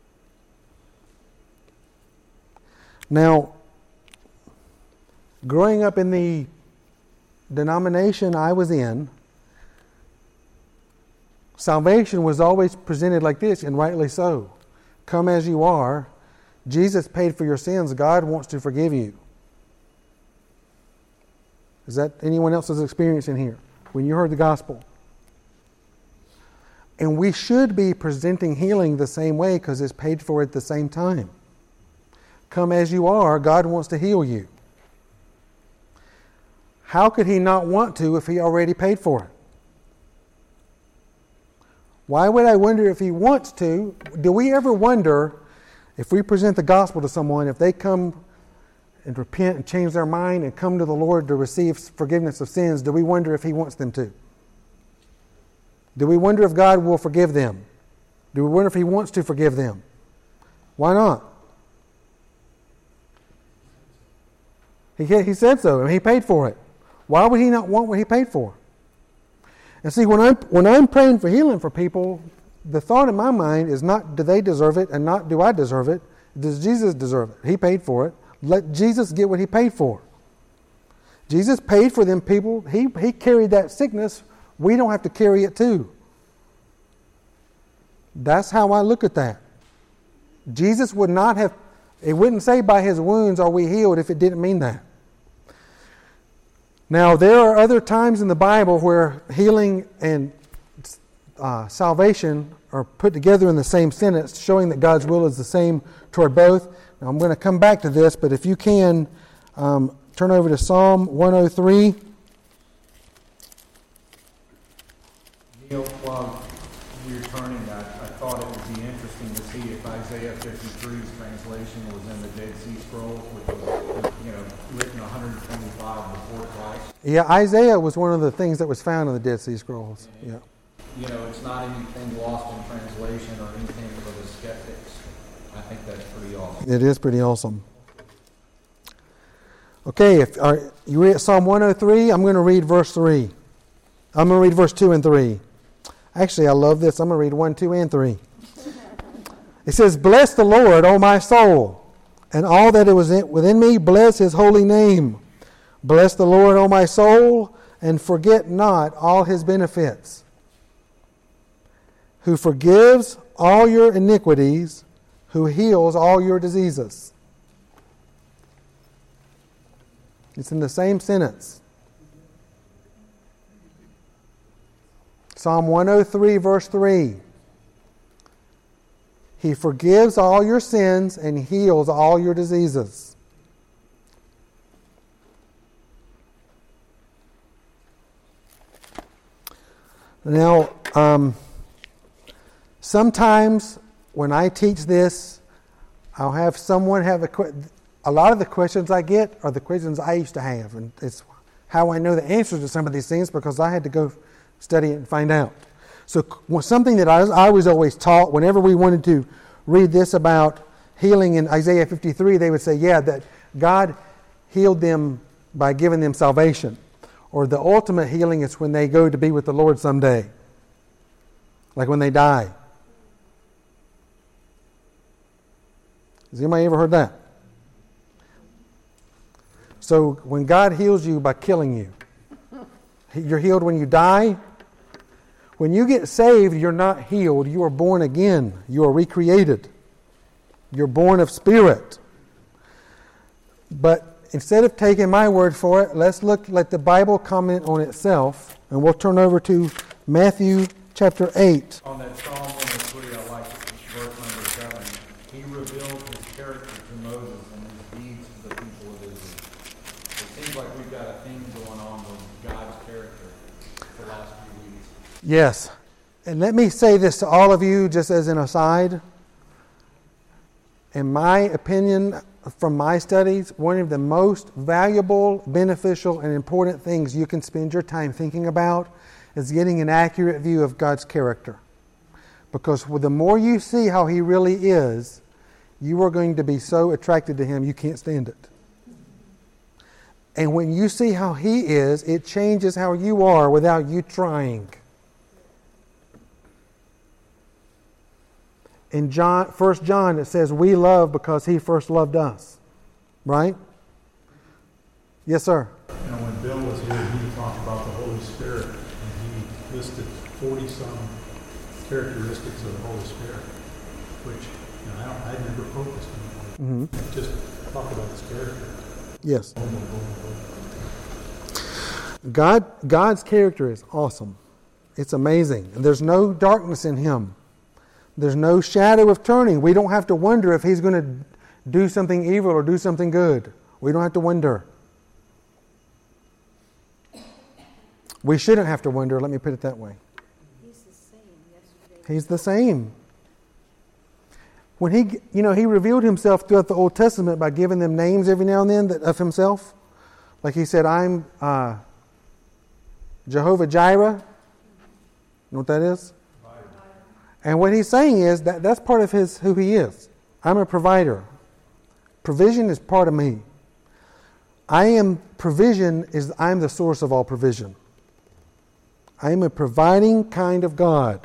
Now, growing up in the denomination I was in, salvation was always presented like this, and rightly so. Come as you are. Jesus paid for your sins. God wants to forgive you. Is that anyone else's experience in here when you heard the gospel? And we should be presenting healing the same way because it's paid for at the same time. Come as you are, God wants to heal you. How could he not want to if he already paid for it? Why would I wonder if he wants to? Do we ever wonder if we present the gospel to someone, if they come and repent and change their mind and come to the Lord to receive forgiveness of sins, do we wonder if he wants them to? Do we wonder if God will forgive them? Do we wonder if he wants to forgive them? Why not? He said so, and he paid for it. Why would he not want what he paid for? And see, when I'm praying for healing for people, the thought in my mind is not do they deserve it and not do I deserve it. Does Jesus deserve it? He paid for it. Let Jesus get what he paid for. Jesus paid for them people. He carried that sickness. We don't have to carry it too. That's how I look at that. Jesus would not have, it wouldn't say by his wounds are we healed if it didn't mean that. Now, there are other times in the Bible where healing and salvation are put together in the same sentence, showing that God's will is the same toward both. Now, I'm going to come back to this, but if you can, turn over to Psalm 103. Neil, while you're turning, I thought it would be interesting to see if Isaiah 53's translation was in the Dead Sea Scrolls, which was, written 125 before Christ. Yeah, Isaiah was one of the things that was found in the Dead Sea Scrolls. Yeah. It's not anything lost in translation or anything for the skeptics. I think that's pretty awesome. It is pretty awesome. Okay, if you read Psalm 103, I'm going to read verse 3. I'm going to read verse 2 and 3. Actually, I love this. I'm going to read 1, 2, and 3. It says, "Bless the Lord, O my soul, and all that is within me, bless his holy name. Bless the Lord, O my soul, and forget not all his benefits, who forgives all your iniquities, who heals all your diseases." It's in the same sentence. Psalm 103, verse 3. He forgives all your sins and heals all your diseases. Now, sometimes when I teach this, I'll have someone have a lot of the questions I get are the questions I used to have, and it's how I know the answers to some of these things because I had to go study it and find out. So something that I was always taught whenever we wanted to read this about healing in Isaiah 53, they would say, yeah, that God healed them by giving them salvation. Or the ultimate healing is when they go to be with the Lord someday. Like when they die. Has anybody ever heard that? So when God heals you by killing you, you're healed when you die. When you get saved, you're not healed. You are born again. You are recreated. You're born of spirit. But instead of taking my word for it, let the Bible comment on itself. And we'll turn over to Matthew chapter 8. On that Psalm 103, I like verse number 7. He revealed his character to Moses and his deeds to the people of Israel. It seems like we've got a theme going on with God's character for the last few weeks. Yes. And let me say this to all of you just as an aside. In my opinion, from my studies, one of the most valuable, beneficial, and important things you can spend your time thinking about is getting an accurate view of God's character. Because the more you see how He really is, you are going to be so attracted to Him you can't stand it. And when you see how He is, it changes how you are without you trying. In 1 John, it says, we love because He first loved us. Right? Yes, sir? You know, when Bill was here, he talked about the Holy Spirit, and he listed 40-some characteristics of the Holy Spirit, which I'd never focused on. Mm-hmm. Just talk about His character. Yes. God's character is awesome. It's amazing. And there's no darkness in Him. There's no shadow of turning. We don't have to wonder if He's going to do something evil or do something good. We don't have to wonder. We shouldn't have to wonder, let me put it that way. He's the same yesterday. He's the same. When He revealed Himself throughout the Old Testament by giving them names every now and then of Himself. Like He said, I'm Jehovah Jireh. You know what that is? And what He's saying is that's part of who He is. I'm a provider. Provision is part of me. I'm the source of all provision. I am a providing kind of God.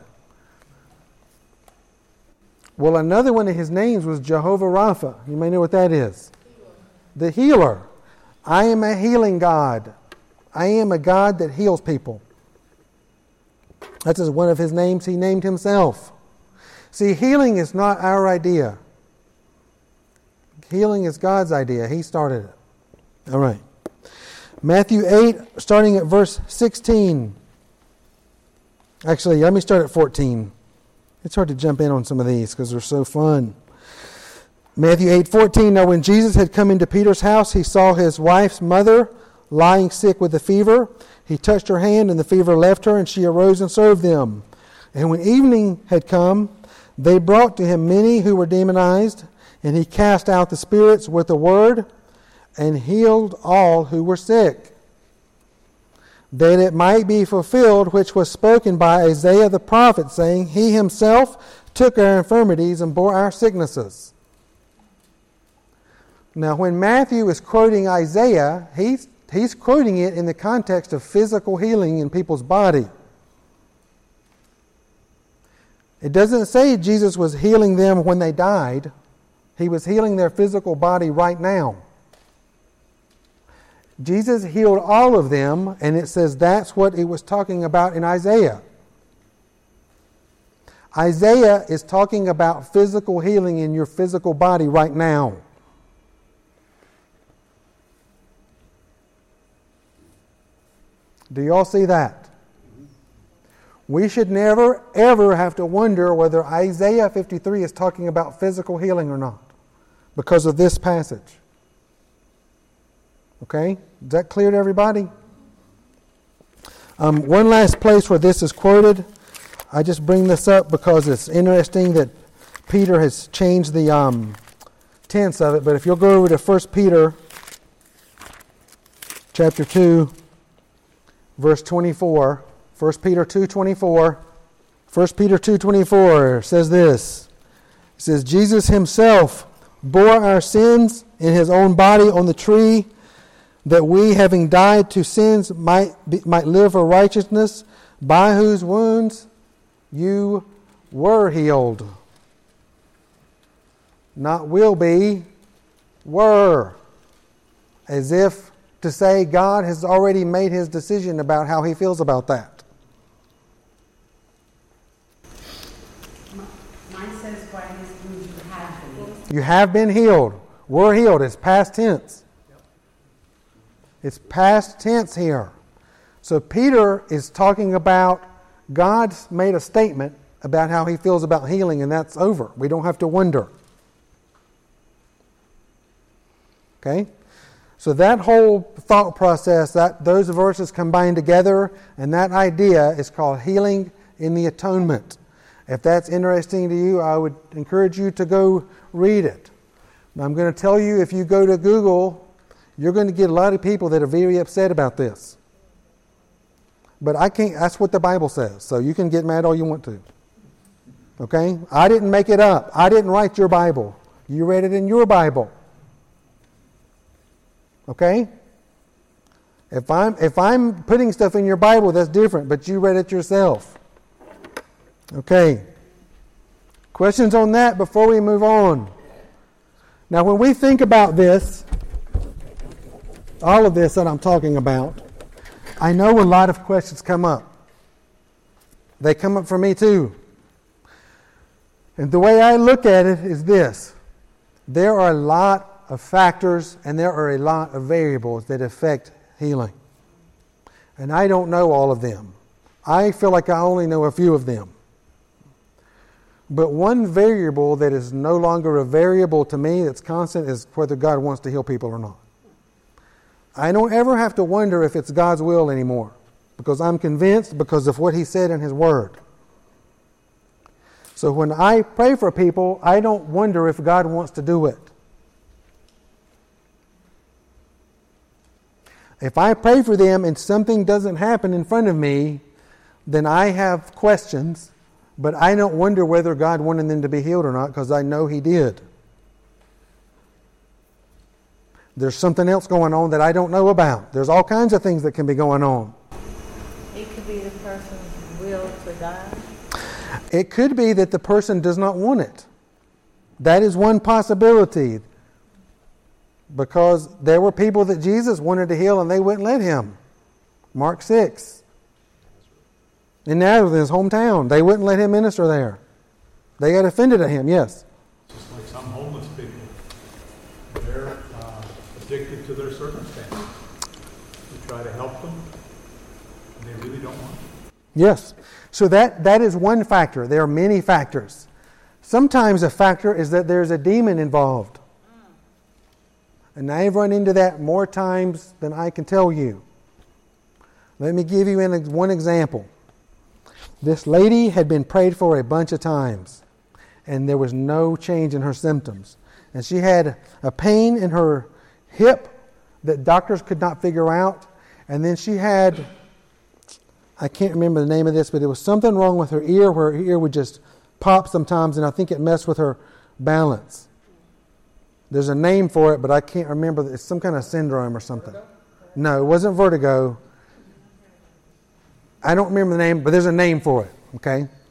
Well, another one of His names was Jehovah Rapha. You may know what that is. The healer. I am a healing God. I am a God that heals people. That's just one of His names He named Himself. See, healing is not our idea. Healing is God's idea. He started it. All right. Matthew 8, starting at verse 16. Actually, let me start at 14. It's hard to jump in on some of these because they're so fun. Matthew 8:14. Now when Jesus had come into Peter's house, He saw his wife's mother lying sick with a fever. He touched her hand, and the fever left her, and she arose and served them. And when evening had come, they brought to Him many who were demonized, and He cast out the spirits with a word, and healed all who were sick, that it might be fulfilled which was spoken by Isaiah the prophet, saying, He Himself took our infirmities and bore our sicknesses. Now, when Matthew is quoting Isaiah, he's quoting it in the context of physical healing in people's body. It doesn't say Jesus was healing them when they died. He was healing their physical body right now. Jesus healed all of them, and it says that's what it was talking about in Isaiah. Isaiah is talking about physical healing in your physical body right now. Do you all see that? We should never, ever have to wonder whether Isaiah 53 is talking about physical healing or not because of this passage. Okay? Is that clear to everybody? One last place where this is quoted. I just bring this up because it's interesting that Peter has changed the tense of it. But if you'll go over to 1 Peter chapter 2, verse 24. 1 Peter 2:24. 1 Peter 2:24 says this. It says, Jesus himself bore our sins in his own body on the tree, that we, having died to sins, might live for righteousness, by whose wounds you were healed. Not will be, were. As if to say God has already made his decision about how he feels about that. Mine says by his wounds you have been healed. You have been healed. We're healed. It's past tense. It's past tense here. So Peter is talking about God's made a statement about how he feels about healing, and that's over. We don't have to wonder. Okay? So that whole thought process, those verses combined together, and that idea is called healing in the atonement. If that's interesting to you, I would encourage you to go read it. I'm going to tell you, if you go to Google, you're going to get a lot of people that are very upset about this. But I can't, that's what the Bible says, so you can get mad all you want to. Okay? I didn't make it up. I didn't write your Bible. You read it in your Bible. Okay? If I'm putting stuff in your Bible, that's different, but you read it yourself. Okay. Questions on that before we move on? Now, when we think about this, all of this that I'm talking about, I know a lot of questions come up. They come up for me too. And the way I look at it is this. There are a lot of factors and there are a lot of variables that affect healing. And I don't know all of them. I feel like I only know a few of them. But one variable that is no longer a variable to me that's constant is whether God wants to heal people or not. I don't ever have to wonder if it's God's will anymore, because I'm convinced because of what He said in His Word. So when I pray for people, I don't wonder if God wants to do it. If I pray for them and something doesn't happen in front of me, then I have questions, but I don't wonder whether God wanted them to be healed or not, because I know He did. There's something else going on that I don't know about. There's all kinds of things that can be going on. It could be the person's will to die. It could be that the person does not want it. That is one possibility. Because there were people that Jesus wanted to heal and they wouldn't let Him. Mark 6. In Nazareth, his hometown, they wouldn't let Him minister there. They got offended at Him, yes. Just like some homeless people. They're addicted to their circumstances. We try to help them, and they really don't want it. Yes. So that is one factor. There are many factors. Sometimes a factor is that there's a demon involved. And I've run into that more times than I can tell you. Let me give you one example. This lady had been prayed for a bunch of times, and there was no change in her symptoms. And she had a pain in her hip that doctors could not figure out. And then she had, I can't remember the name of this, but it was something wrong with her ear where her ear would just pop sometimes, and I think it messed with her balance. There's a name for it, but I can't remember. It's some kind of syndrome or something. No, it wasn't vertigo. I don't remember the name, but there's a name for it, okay?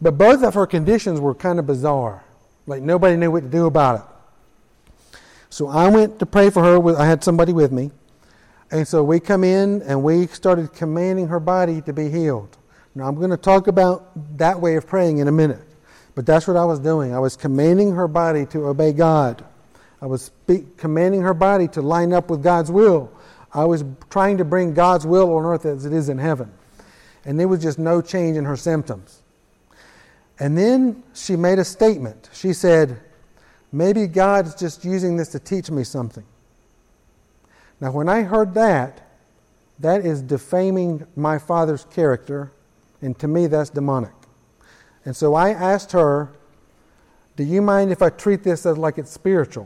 But both of her conditions were kind of bizarre. Like nobody knew what to do about it. So I went to pray for her. I had somebody with me. And so we come in and we started commanding her body to be healed. Now I'm going to talk about that way of praying in a minute. But that's what I was doing. I was commanding her body to obey God. I was commanding her body to line up with God's will. I was trying to bring God's will on earth as it is in heaven. And there was just no change in her symptoms. And then she made a statement. She said, maybe God's just using this to teach me something. Now when I heard that, that is defaming my Father's character, and to me that's demonic. And so I asked her, do you mind if I treat this as like it's spiritual?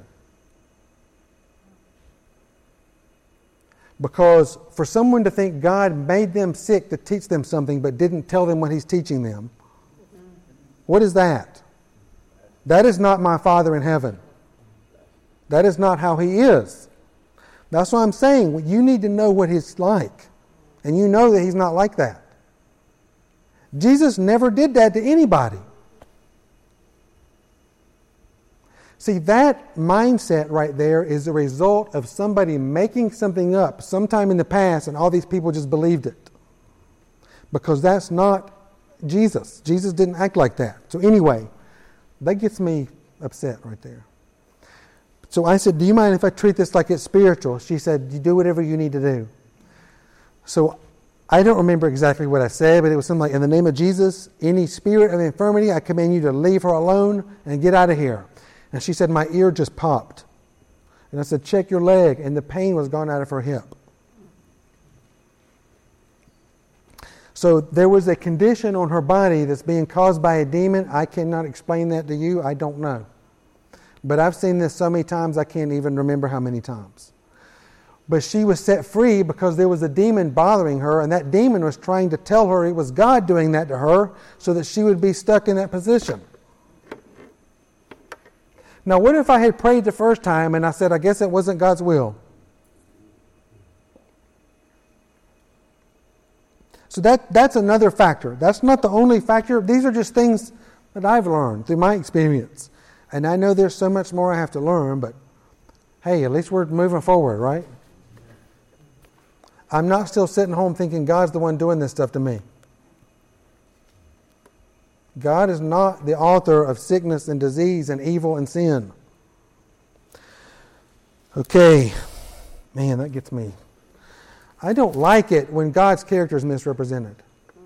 Because for someone to think God made them sick to teach them something but didn't tell them what He's teaching them, what is that? That is not my Father in heaven. That is not how He is. That's why I'm saying you need to know what He's like. And you know that He's not like that. Jesus never did that to anybody. See, that mindset right there is a result of somebody making something up sometime in the past and all these people just believed it. Because that's not Jesus. Jesus didn't act like that. So anyway, that gets me upset right there. So I said, do you mind if I treat this like it's spiritual? She said, you do whatever you need to do. So I don't remember exactly what I said, but it was something like, in the name of Jesus, any spirit of infirmity, I command you to leave her alone and get out of here. And she said, my ear just popped. And I said, check your leg. And the pain was gone out of her hip. So there was a condition on her body that's being caused by a demon. I cannot explain that to you. I don't know. But I've seen this so many times I can't even remember how many times. But she was set free because there was a demon bothering her, and that demon was trying to tell her it was God doing that to her so that she would be stuck in that position. Now, what if I had prayed the first time and I said, I guess it wasn't God's will? So that's another factor. That's not the only factor. These are just things that I've learned through my experience. And I know there's so much more I have to learn, but hey, at least we're moving forward, right? I'm not still sitting home thinking God's the one doing this stuff to me. God is not the author of sickness and disease and evil and sin. Okay. Man, that gets me. I don't like it when God's character is misrepresented.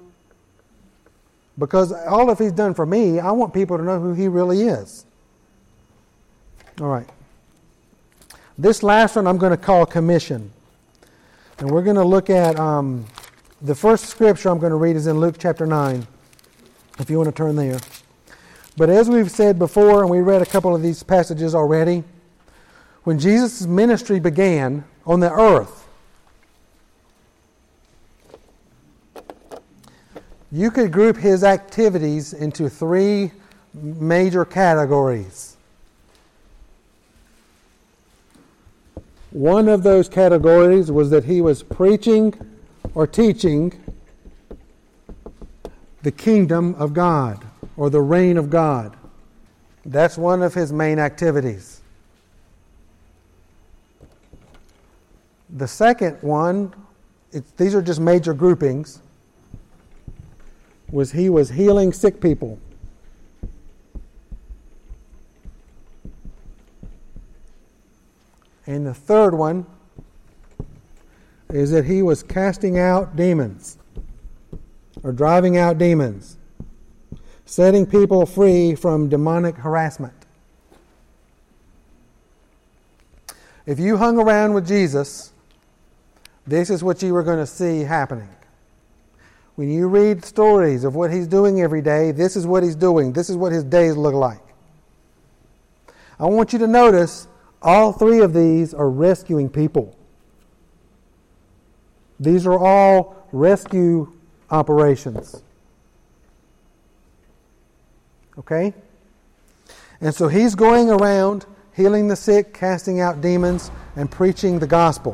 Because all of He's done for me, I want people to know who He really is. All right. This last one I'm going to call commission. And we're going to look at the first scripture I'm going to read is in Luke chapter 9. If you want to turn there. But as we've said before, and we read a couple of these passages already, when Jesus' ministry began on the earth, you could group His activities into three major categories. One of those categories was that He was preaching or teaching the kingdom of God, or the reign of God. That's one of His main activities. The second one, these are just major groupings, was He was healing sick people. And the third one is that He was casting out demons. Or driving out demons, setting people free from demonic harassment. If you hung around with Jesus, this is what you were going to see happening. When you read stories of what He's doing every day, this is what He's doing. This is what His days look like. I want you to notice all three of these are rescuing people. These are all rescue operations. Okay? And so He's going around healing the sick, casting out demons, and preaching the gospel.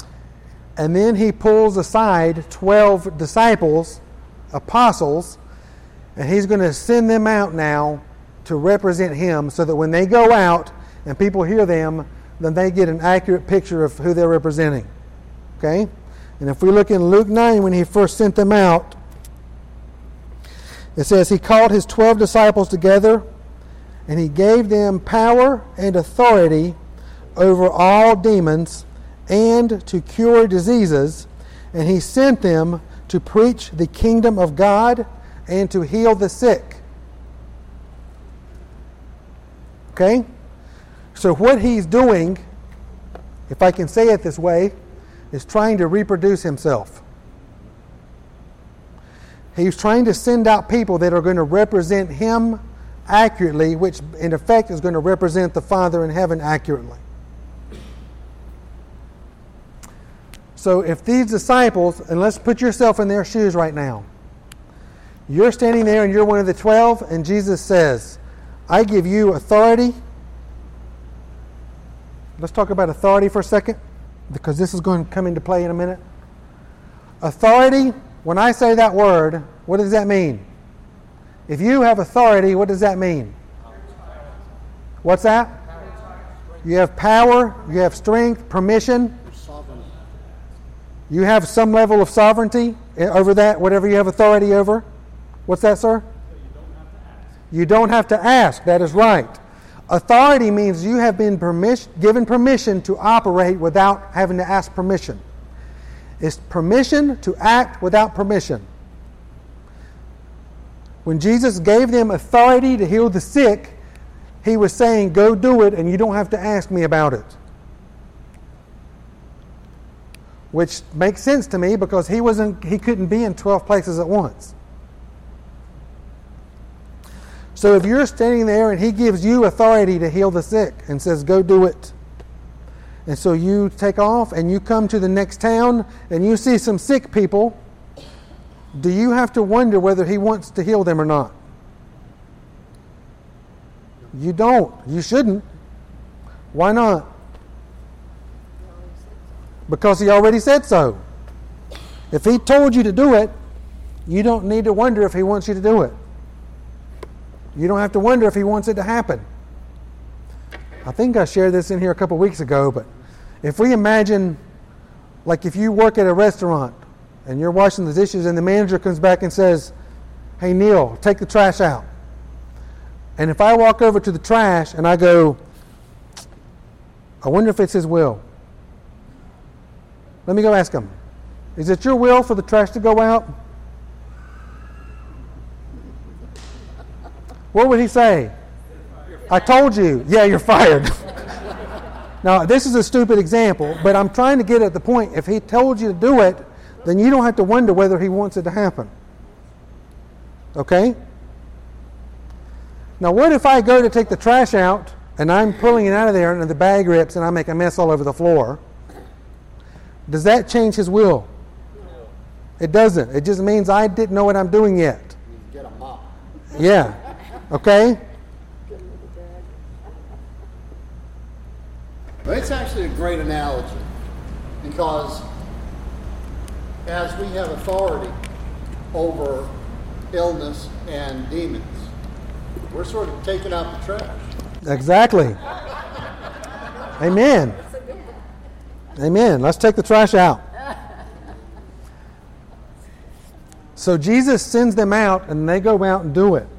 And then He pulls aside 12 disciples, apostles, And he's going to send them out now to represent him so that when they go out and people hear them, then they get an accurate picture of who they're representing. Okay? And if we look in Luke 9, when he first sent them out, it says, he called his 12 disciples together, and he gave them power and authority over all demons and to cure diseases, and he sent them to preach the kingdom of God and to heal the sick. Okay? So what he's doing, if I can say it this way, is trying to reproduce himself. He's trying to send out people that are going to represent him accurately, which in effect is going to represent the Father in heaven accurately. So if these disciples, and let's put yourself in their shoes right now. You're standing there and you're one of the 12, and Jesus says, I give you authority. Let's talk about authority for a second, because this is going to come into play in a minute. Authority, when I say that word, what does that mean? If you have authority, what does that mean? What's that? You have power, you have strength, permission. You have some level of sovereignty over that, whatever you have authority over. What's that, sir? You don't have to ask. That is right. Authority means you have been given permission to operate without having to ask permission. It's permission to act without permission. When Jesus gave them authority to heal the sick, he was saying, go do it and you don't have to ask me about it. Which makes sense to me because he couldn't be in 12 places at once. So if you're standing there and he gives you authority to heal the sick and says, go do it. And so you take off and you come to the next town and you see some sick people, do you have to wonder whether he wants to heal them or not? You don't. You shouldn't. Why not? Because he already said so. If he told you to do it, you don't need to wonder if he wants you to do it. You don't have to wonder if he wants it to happen. I think I shared this in here a couple weeks ago, but if we imagine, like if you work at a restaurant and you're washing the dishes and the manager comes back and says, hey Neil, take the trash out. And if I walk over to the trash and I go, I wonder if it's his will. Let me go ask him. Is it your will for the trash to go out? What would he say? I told you. Yeah, you're fired. Now, this is a stupid example, but I'm trying to get at the point. If he told you to do it, then you don't have to wonder whether he wants it to happen. Okay? Now, what if I go to take the trash out, and I'm pulling it out of there, and the bag rips, and I make a mess all over the floor? Does that change his will? No. It doesn't. It just means I didn't know what I'm doing yet. Get a mop. Yeah. Okay? But it's actually a great analogy because as we have authority over illness and demons, we're sort of taking out the trash. Exactly. Amen. Amen. Let's take the trash out. So Jesus sends them out and they go out and do it.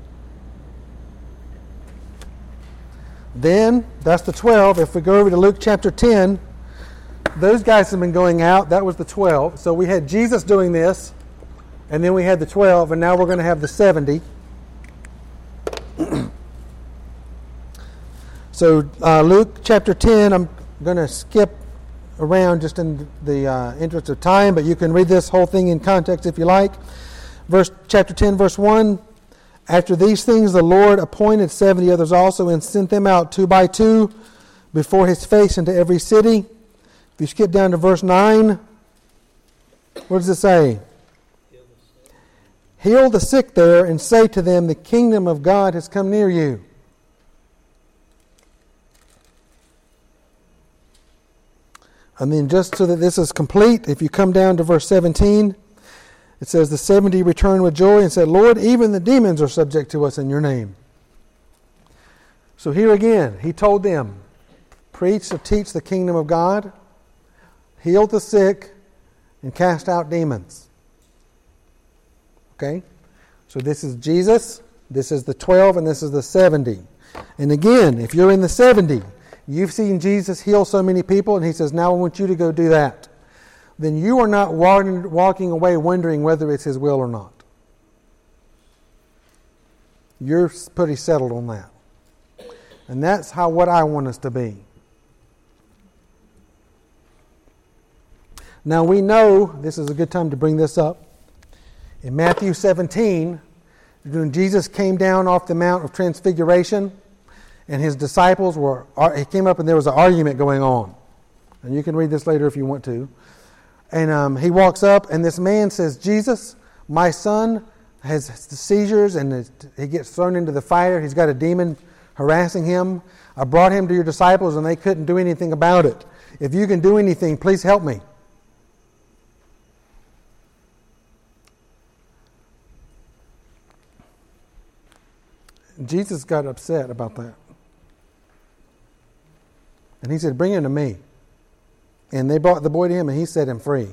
Then, that's the 12. If we go over to Luke chapter 10, those guys have been going out. That was the 12. So we had Jesus doing this, and then we had the 12, and now we're going to have the 70. So Luke chapter 10, I'm going to skip around just in the interest of time, but you can read this whole thing in context if you like. Chapter 10, verse 1. After these things the Lord appointed 70 others also and sent them out 2 by 2 before his face into every city. If you skip down to verse 9, what does it say? Heal the sick there and say to them, the kingdom of God has come near you. And then just so that this is complete, if you come down to verse 17, It says, the 70 returned with joy and said, Lord, even the demons are subject to us in your name. So here again, he told them, preach or teach the kingdom of God, heal the sick, and cast out demons. Okay? So this is Jesus, this is the 12, and this is the 70. And again, if you're in the 70, you've seen Jesus heal so many people, and he says, now I want you to go do that. Then you are not walking away wondering whether it's his will or not. You're pretty settled on that. And that's what I want us to be. Now we know, this is a good time to bring this up, in Matthew 17, when Jesus came down off the Mount of Transfiguration, and his disciples he came up and there was an argument going on. And you can read this later if you want to. And he walks up, and this man says, Jesus, my son has seizures, and he gets thrown into the fire. He's got a demon harassing him. I brought him to your disciples, and they couldn't do anything about it. If you can do anything, please help me. Jesus got upset about that. And he said, bring him to me. And they brought the boy to him, and he set him free.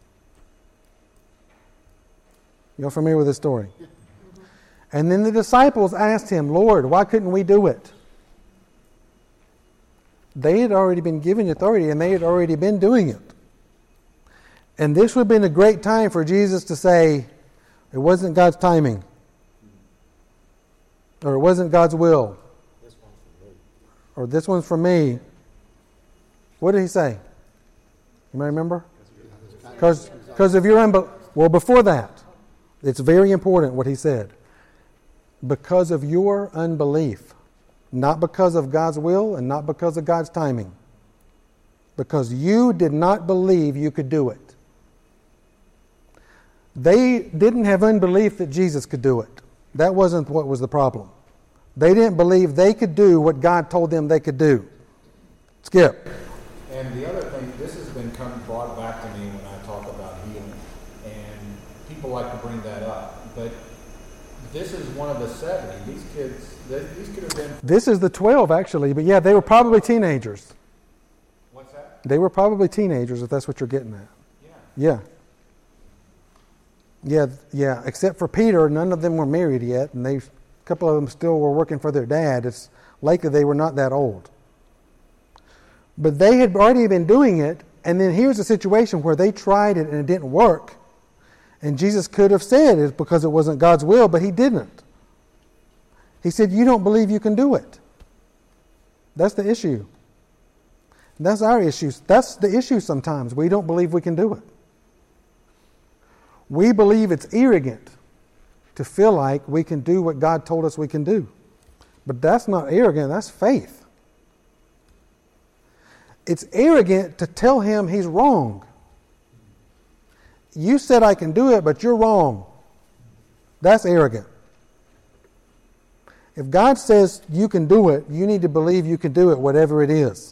You're familiar with this story? Mm-hmm. And then the disciples asked him, Lord, why couldn't we do it? They had already been given authority, and they had already been doing it. And this would have been a great time for Jesus to say, it wasn't God's timing. Or it wasn't God's will. This one's for me. Or this one's for me. What did he say? You may remember? Because of your unbelief. Well, before that, it's very important what he said. Because of your unbelief. Not because of God's will and not because of God's timing. Because you did not believe you could do it. They didn't have unbelief that Jesus could do it. That wasn't what was the problem. They didn't believe they could do what God told them they could do. Skip. And the other thing, this has been brought back to me when I talk about healing, and people like to bring that up. But this is one of the 70. These kids, these could have been... This is the 12, actually. But yeah, they were probably teenagers. What's that? They were probably teenagers, if that's what you're getting at. Yeah, except for Peter, none of them were married yet, and a couple of them still were working for their dad. It's likely they were not that old. But they had already been doing it, and then here's a situation where they tried it and it didn't work. And Jesus could have said it's because it wasn't God's will, but he didn't. He said, you don't believe you can do it. That's the issue. That's our issue. That's the issue sometimes. We don't believe we can do it. We believe it's arrogant to feel like we can do what God told us we can do. But that's not arrogant, that's faith. It's arrogant to tell him he's wrong. You said I can do it, but you're wrong. That's arrogant. If God says you can do it, you need to believe you can do it, whatever it is.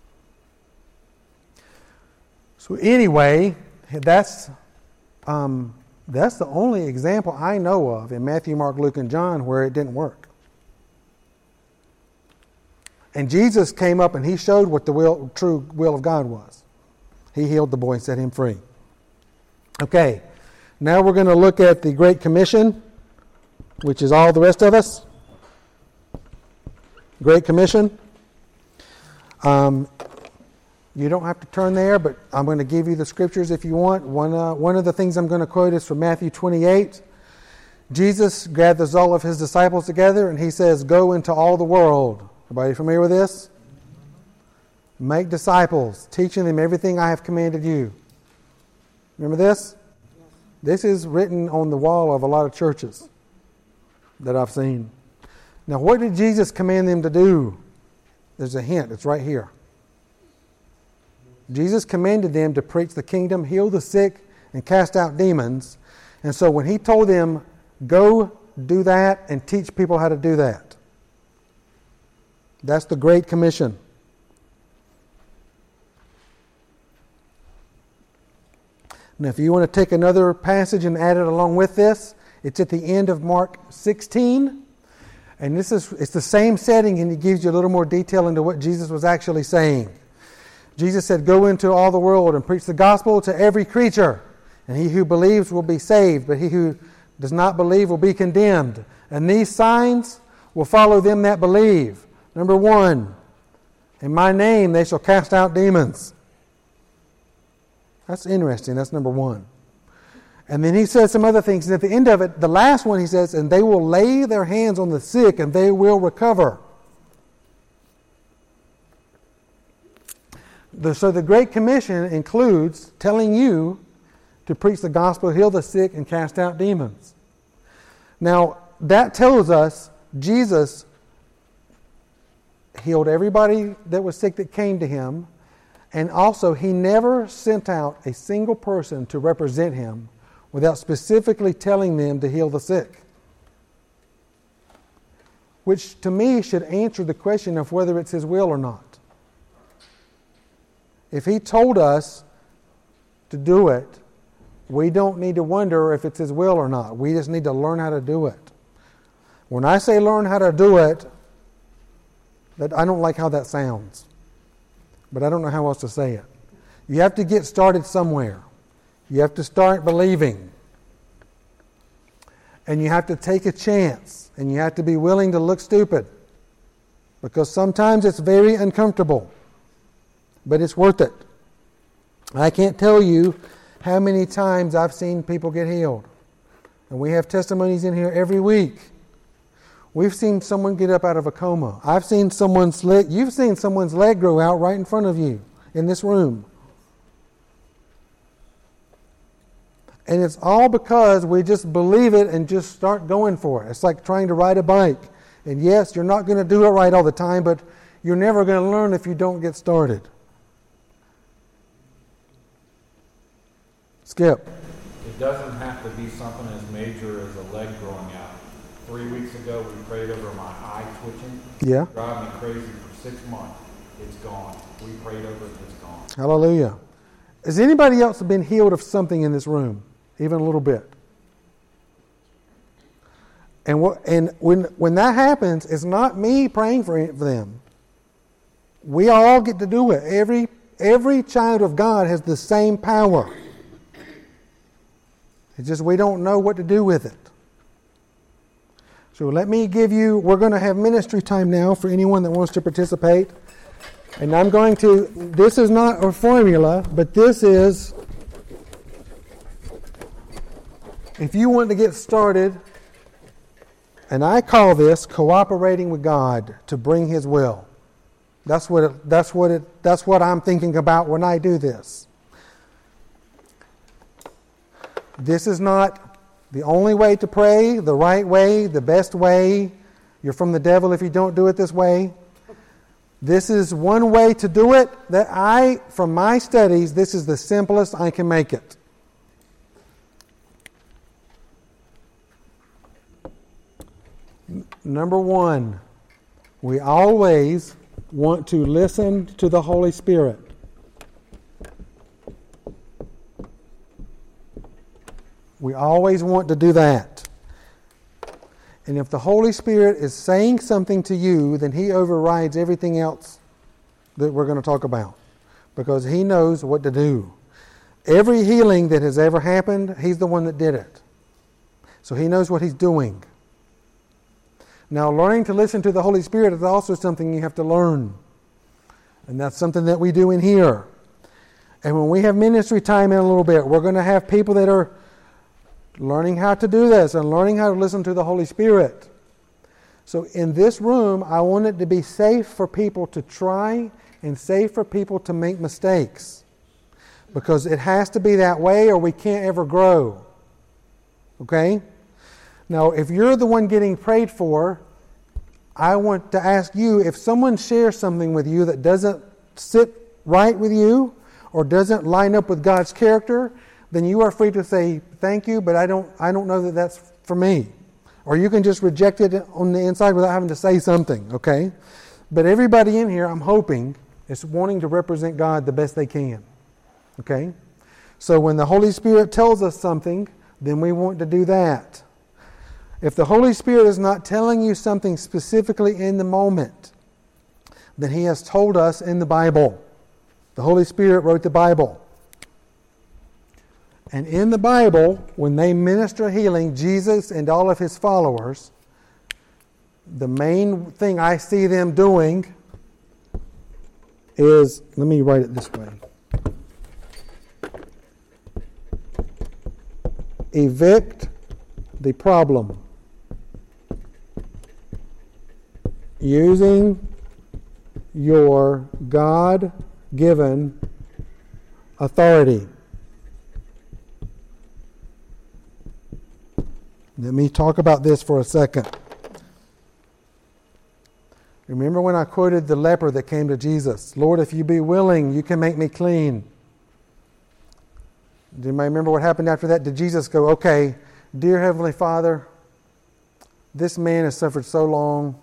So anyway, that's the only example I know of in Matthew, Mark, Luke, and John where it didn't work. And Jesus came up and he showed what the true will of God was. He healed the boy and set him free. Okay, now we're going to look at the Great Commission, which is all the rest of us. Great Commission. You don't have to turn there, but I'm going to give you the scriptures if you want. One of the things I'm going to quote is from Matthew 28. Jesus gathers all of his disciples together and he says, go into all the world. Everybody familiar with this? Make disciples, teaching them everything I have commanded you. Remember this? This is written on the wall of a lot of churches that I've seen. Now, what did Jesus command them to do? There's a hint. It's right here. Jesus commanded them to preach the kingdom, heal the sick, and cast out demons. And so when he told them, go do that and teach people how to do that. That's the Great Commission. Now, if you want to take another passage and add it along with this, it's at the end of Mark 16. And it's the same setting, and it gives you a little more detail into what Jesus was actually saying. Jesus said, "Go into all the world and preach the gospel to every creature. And he who believes will be saved, but he who does not believe will be condemned. And these signs will follow them that believe. Number 1, in my name they shall cast out demons." That's interesting. That's number 1. And then he says some other things. And at the end of it, the last one he says, "And they will lay their hands on the sick and they will recover." So the Great Commission includes telling you to preach the gospel, heal the sick, and cast out demons. Now, that tells us Jesus healed everybody that was sick that came to him, and also he never sent out a single person to represent him without specifically telling them to heal the sick. Which to me should answer the question of whether it's his will or not. If he told us to do it, we don't need to wonder if it's his will or not. We just need to learn how to do it. When I say learn how to do it, that I don't like how that sounds. But I don't know how else to say it. You have to get started somewhere. You have to start believing. And you have to take a chance. And you have to be willing to look stupid. Because sometimes it's very uncomfortable. But it's worth it. I can't tell you how many times I've seen people get healed. And we have testimonies in here every week. We've seen someone get up out of a coma. I've seen someone's leg. You've seen someone's leg grow out right in front of you in this room. And it's all because we just believe it and just start going for it. It's like trying to ride a bike. And yes, you're not going to do it right all the time, but you're never going to learn if you don't get started. Skip. It doesn't have to be something as major as a leg growing out. 3 weeks ago, we prayed over my eye twitching. Yeah. Driving me crazy for 6 months. It's gone. We prayed over it, it's gone. Hallelujah. Has anybody else been healed of something in this room? Even a little bit? And when that happens, it's not me praying for them. We all get to do it. Every child of God has the same power. It's just we don't know what to do with it. So let me we're going to have ministry time now for anyone that wants to participate. And this is not a formula, but this is, if you want to get started, and I call this cooperating with God to bring His will. That's what I'm thinking about when I do this. This is not the only way to pray, the right way, the best way. You're from the devil if you don't do it this way. This is one way to do it that from my studies, this is the simplest I can make it. Number 1, we always want to listen to the Holy Spirit. We always want to do that. And if the Holy Spirit is saying something to you, then He overrides everything else that we're going to talk about. Because He knows what to do. Every healing that has ever happened, He's the one that did it. So He knows what He's doing. Now, learning to listen to the Holy Spirit is also something you have to learn. And that's something that we do in here. And when we have ministry time in a little bit, we're going to have people that are learning how to do this and learning how to listen to the Holy Spirit. So in this room, I want it to be safe for people to try and safe for people to make mistakes. Because it has to be that way or we can't ever grow. Okay? Now, if you're the one getting prayed for, I want to ask you, if someone shares something with you that doesn't sit right with you or doesn't line up with God's character, then you are free to say, thank you, but I don't know that that's for me. Or you can just reject it on the inside without having to say something, okay? But everybody in here, I'm hoping, is wanting to represent God the best they can, okay? So when the Holy Spirit tells us something, then we want to do that. If the Holy Spirit is not telling you something specifically in the moment, then He has told us in the Bible. The Holy Spirit wrote the Bible. And in the Bible, when they minister healing, Jesus and all of His followers, the main thing I see them doing is, let me write it this way. Evict the problem using your God-given authority. Let me talk about this for a second. Remember when I quoted the leper that came to Jesus? Lord, if you be willing, you can make me clean. Do you remember what happened after that? Did Jesus go, okay, dear Heavenly Father, this man has suffered so long.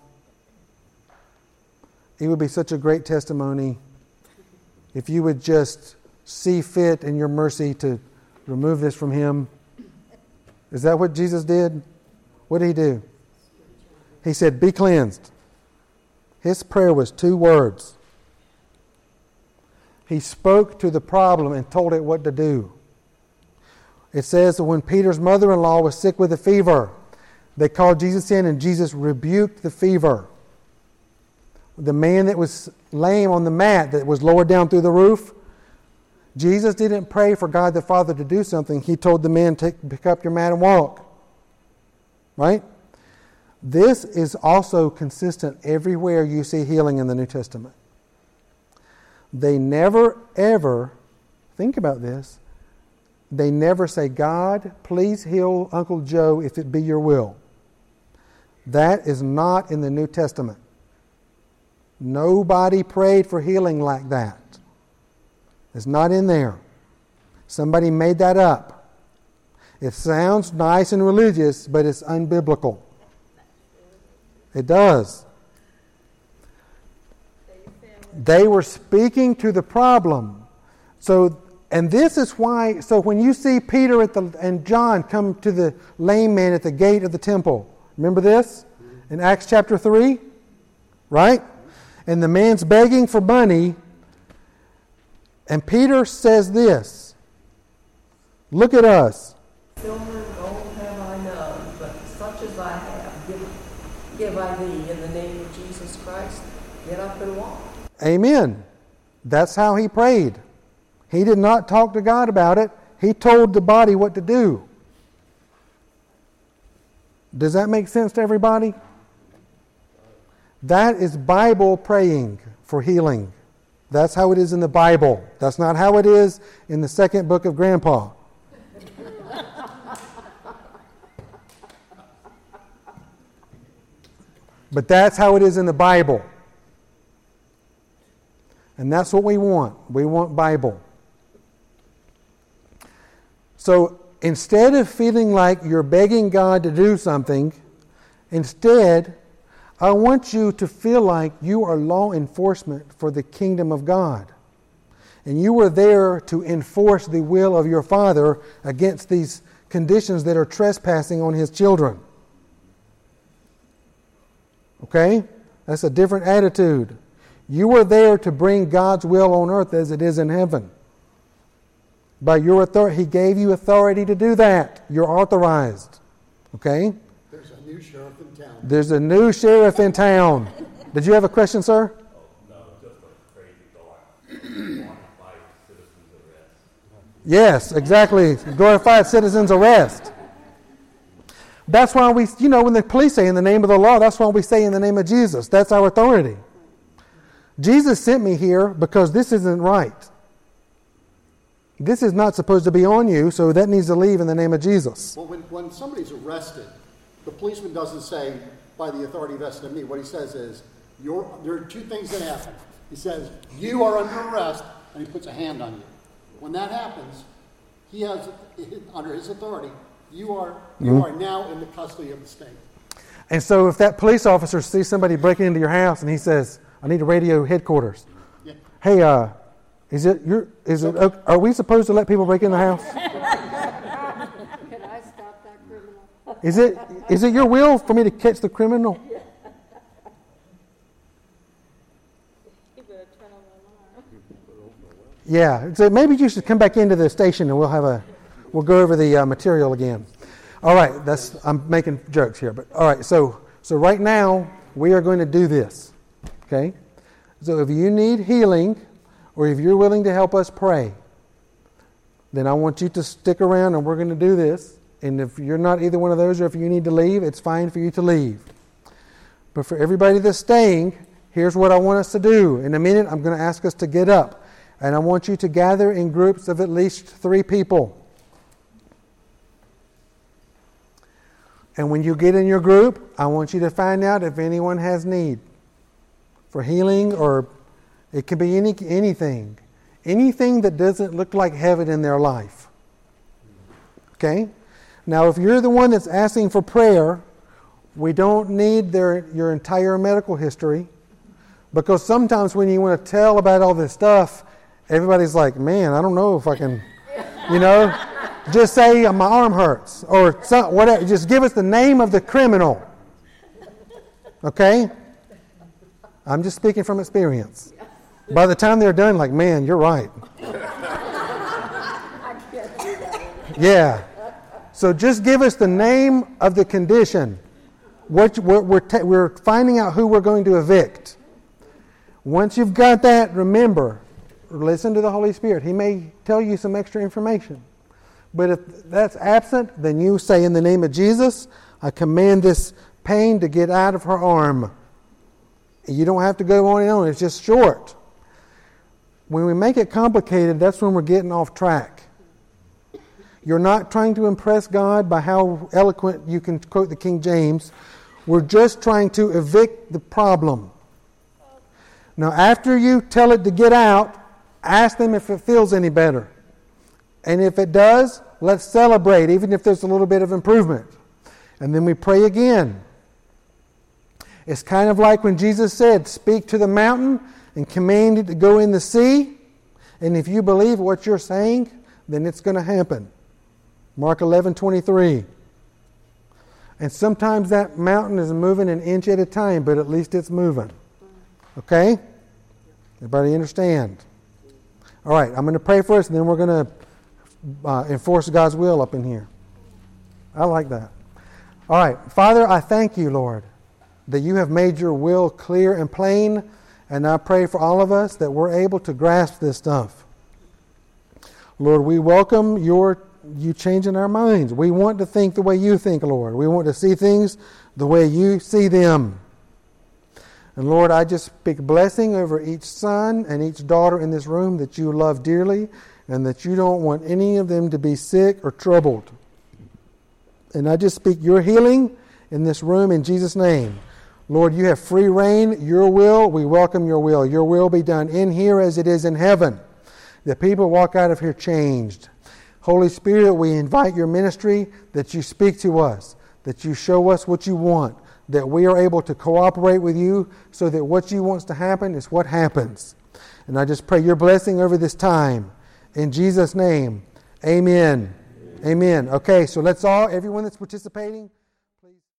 It would be such a great testimony if you would just see fit in your mercy to remove this from him. Is that what Jesus did? What did He do? He said, be cleansed. His prayer was 2 words. He spoke to the problem and told it what to do. It says that when Peter's mother-in-law was sick with a fever, they called Jesus in and Jesus rebuked the fever. The man that was lame on the mat that was lowered down through the roof, Jesus didn't pray for God the Father to do something. He told the man, pick up your mat and walk. Right? This is also consistent everywhere you see healing in the New Testament. They never, ever, think about this, they never say, God, please heal Uncle Joe if it be your will. That is not in the New Testament. Nobody prayed for healing like that. It's not in there. Somebody made that up. It sounds nice and religious, but it's unbiblical. It does. They were speaking to the problem. And this is why, so when you see Peter and John come to the lame man at the gate of the temple, remember this? In Acts chapter 3? Right? And the man's begging for money, and Peter says this, look at us. Silver and gold have I none, but such as I have, give I thee in the name of Jesus Christ. Get up and walk. Amen. That's how he prayed. He did not talk to God about it. He told the body what to do. Does that make sense to everybody? That is Bible praying for healing. That's how it is in the Bible. That's not how it is in the second book of Grandpa. But that's how it is in the Bible. And that's what we want. We want Bible. So instead of feeling like you're begging God to do something, instead, I want you to feel like you are law enforcement for the kingdom of God. And you are there to enforce the will of your Father against these conditions that are trespassing on His children. Okay? That's a different attitude. You are there to bring God's will on earth as it is in heaven. By your authority, He gave you authority to do that. You're authorized. Okay? There's a new sheriff in town. There's a new sheriff in town. Did you have a question, sir? No, just a crazy thought. Glorified citizens arrest. Yes, exactly. Glorified citizens arrest. That's why we, when the police say in the name of the law, that's why we say in the name of Jesus. That's our authority. Jesus sent me here because this isn't right. This is not supposed to be on you, so that needs to leave in the name of Jesus. Well, when somebody's arrested, the policeman doesn't say, by the authority vested in me. What he says is, there are two things that happen. He says, you are under arrest, and he puts a hand on you. When that happens, he has, under his authority, you are now in the custody of the state. And so if that police officer sees somebody breaking into your house and he says, I need to radio headquarters. Yeah. Hey, Are we supposed to let people break in the house? Can I stop that criminal? Is it your will for me to catch the criminal? Yeah, so maybe you should come back into the station and we'll go over the material again. All right, I'm making jokes here, but all right. So right now we are going to do this. Okay, so if you need healing, or if you're willing to help us pray, then I want you to stick around and we're going to do this. And if you're not either one of those, or if you need to leave, it's fine for you to leave. But for everybody that's staying, here's what I want us to do. In a minute, I'm going to ask us to get up. And I want you to gather in groups of at least 3 people. And when you get in your group, I want you to find out if anyone has need for healing, or it can be anything. Anything that doesn't look like heaven in their life. Okay? Now, if you're the one that's asking for prayer, we don't need your entire medical history, because sometimes when you want to tell about all this stuff, everybody's like, man, I don't know if I can, just say my arm hurts or whatever. Just give us the name of the criminal. Okay? I'm just speaking from experience. By the time they're done, like, man, you're right. Yeah. So just give us the name of the condition. We're finding out who we're going to evict. Once you've got that, remember, listen to the Holy Spirit. He may tell you some extra information. But if that's absent, then you say, in the name of Jesus, I command this pain to get out of her arm. You don't have to go on and on. It's just short. When we make it complicated, that's when we're getting off track. You're not trying to impress God by how eloquent you can quote the King James. We're just trying to evict the problem. Now, after you tell it to get out, ask them if it feels any better. And if it does, let's celebrate, even if there's a little bit of improvement. And then we pray again. It's kind of like when Jesus said, speak to the mountain and command it to go in the sea. And if you believe what you're saying, then it's going to happen. Mark 11:23. And sometimes that mountain is moving an inch at a time, but at least it's moving. Okay? Everybody understand? All right, I'm going to pray for us, and then we're going to enforce God's will up in here. I like that. All right, Father, I thank you, Lord, that you have made your will clear and plain, and I pray for all of us that we're able to grasp this stuff. Lord, we welcome you changing our minds. We want to think the way you think, Lord. We want to see things the way you see them. And Lord, I just speak blessing over each son and each daughter in this room that you love dearly, and that you don't want any of them to be sick or troubled. And I just speak your healing in this room in Jesus' name. Lord, you have free reign. Your will, we welcome your will. Your will be done in here as it is in heaven. The people walk out of here changed. Holy Spirit, we invite your ministry, that you speak to us, that you show us what you want, that we are able to cooperate with you so that what you want to happen is what happens. And I just pray your blessing over this time. In Jesus' name, amen. Amen. Okay, so let's all, everyone that's participating,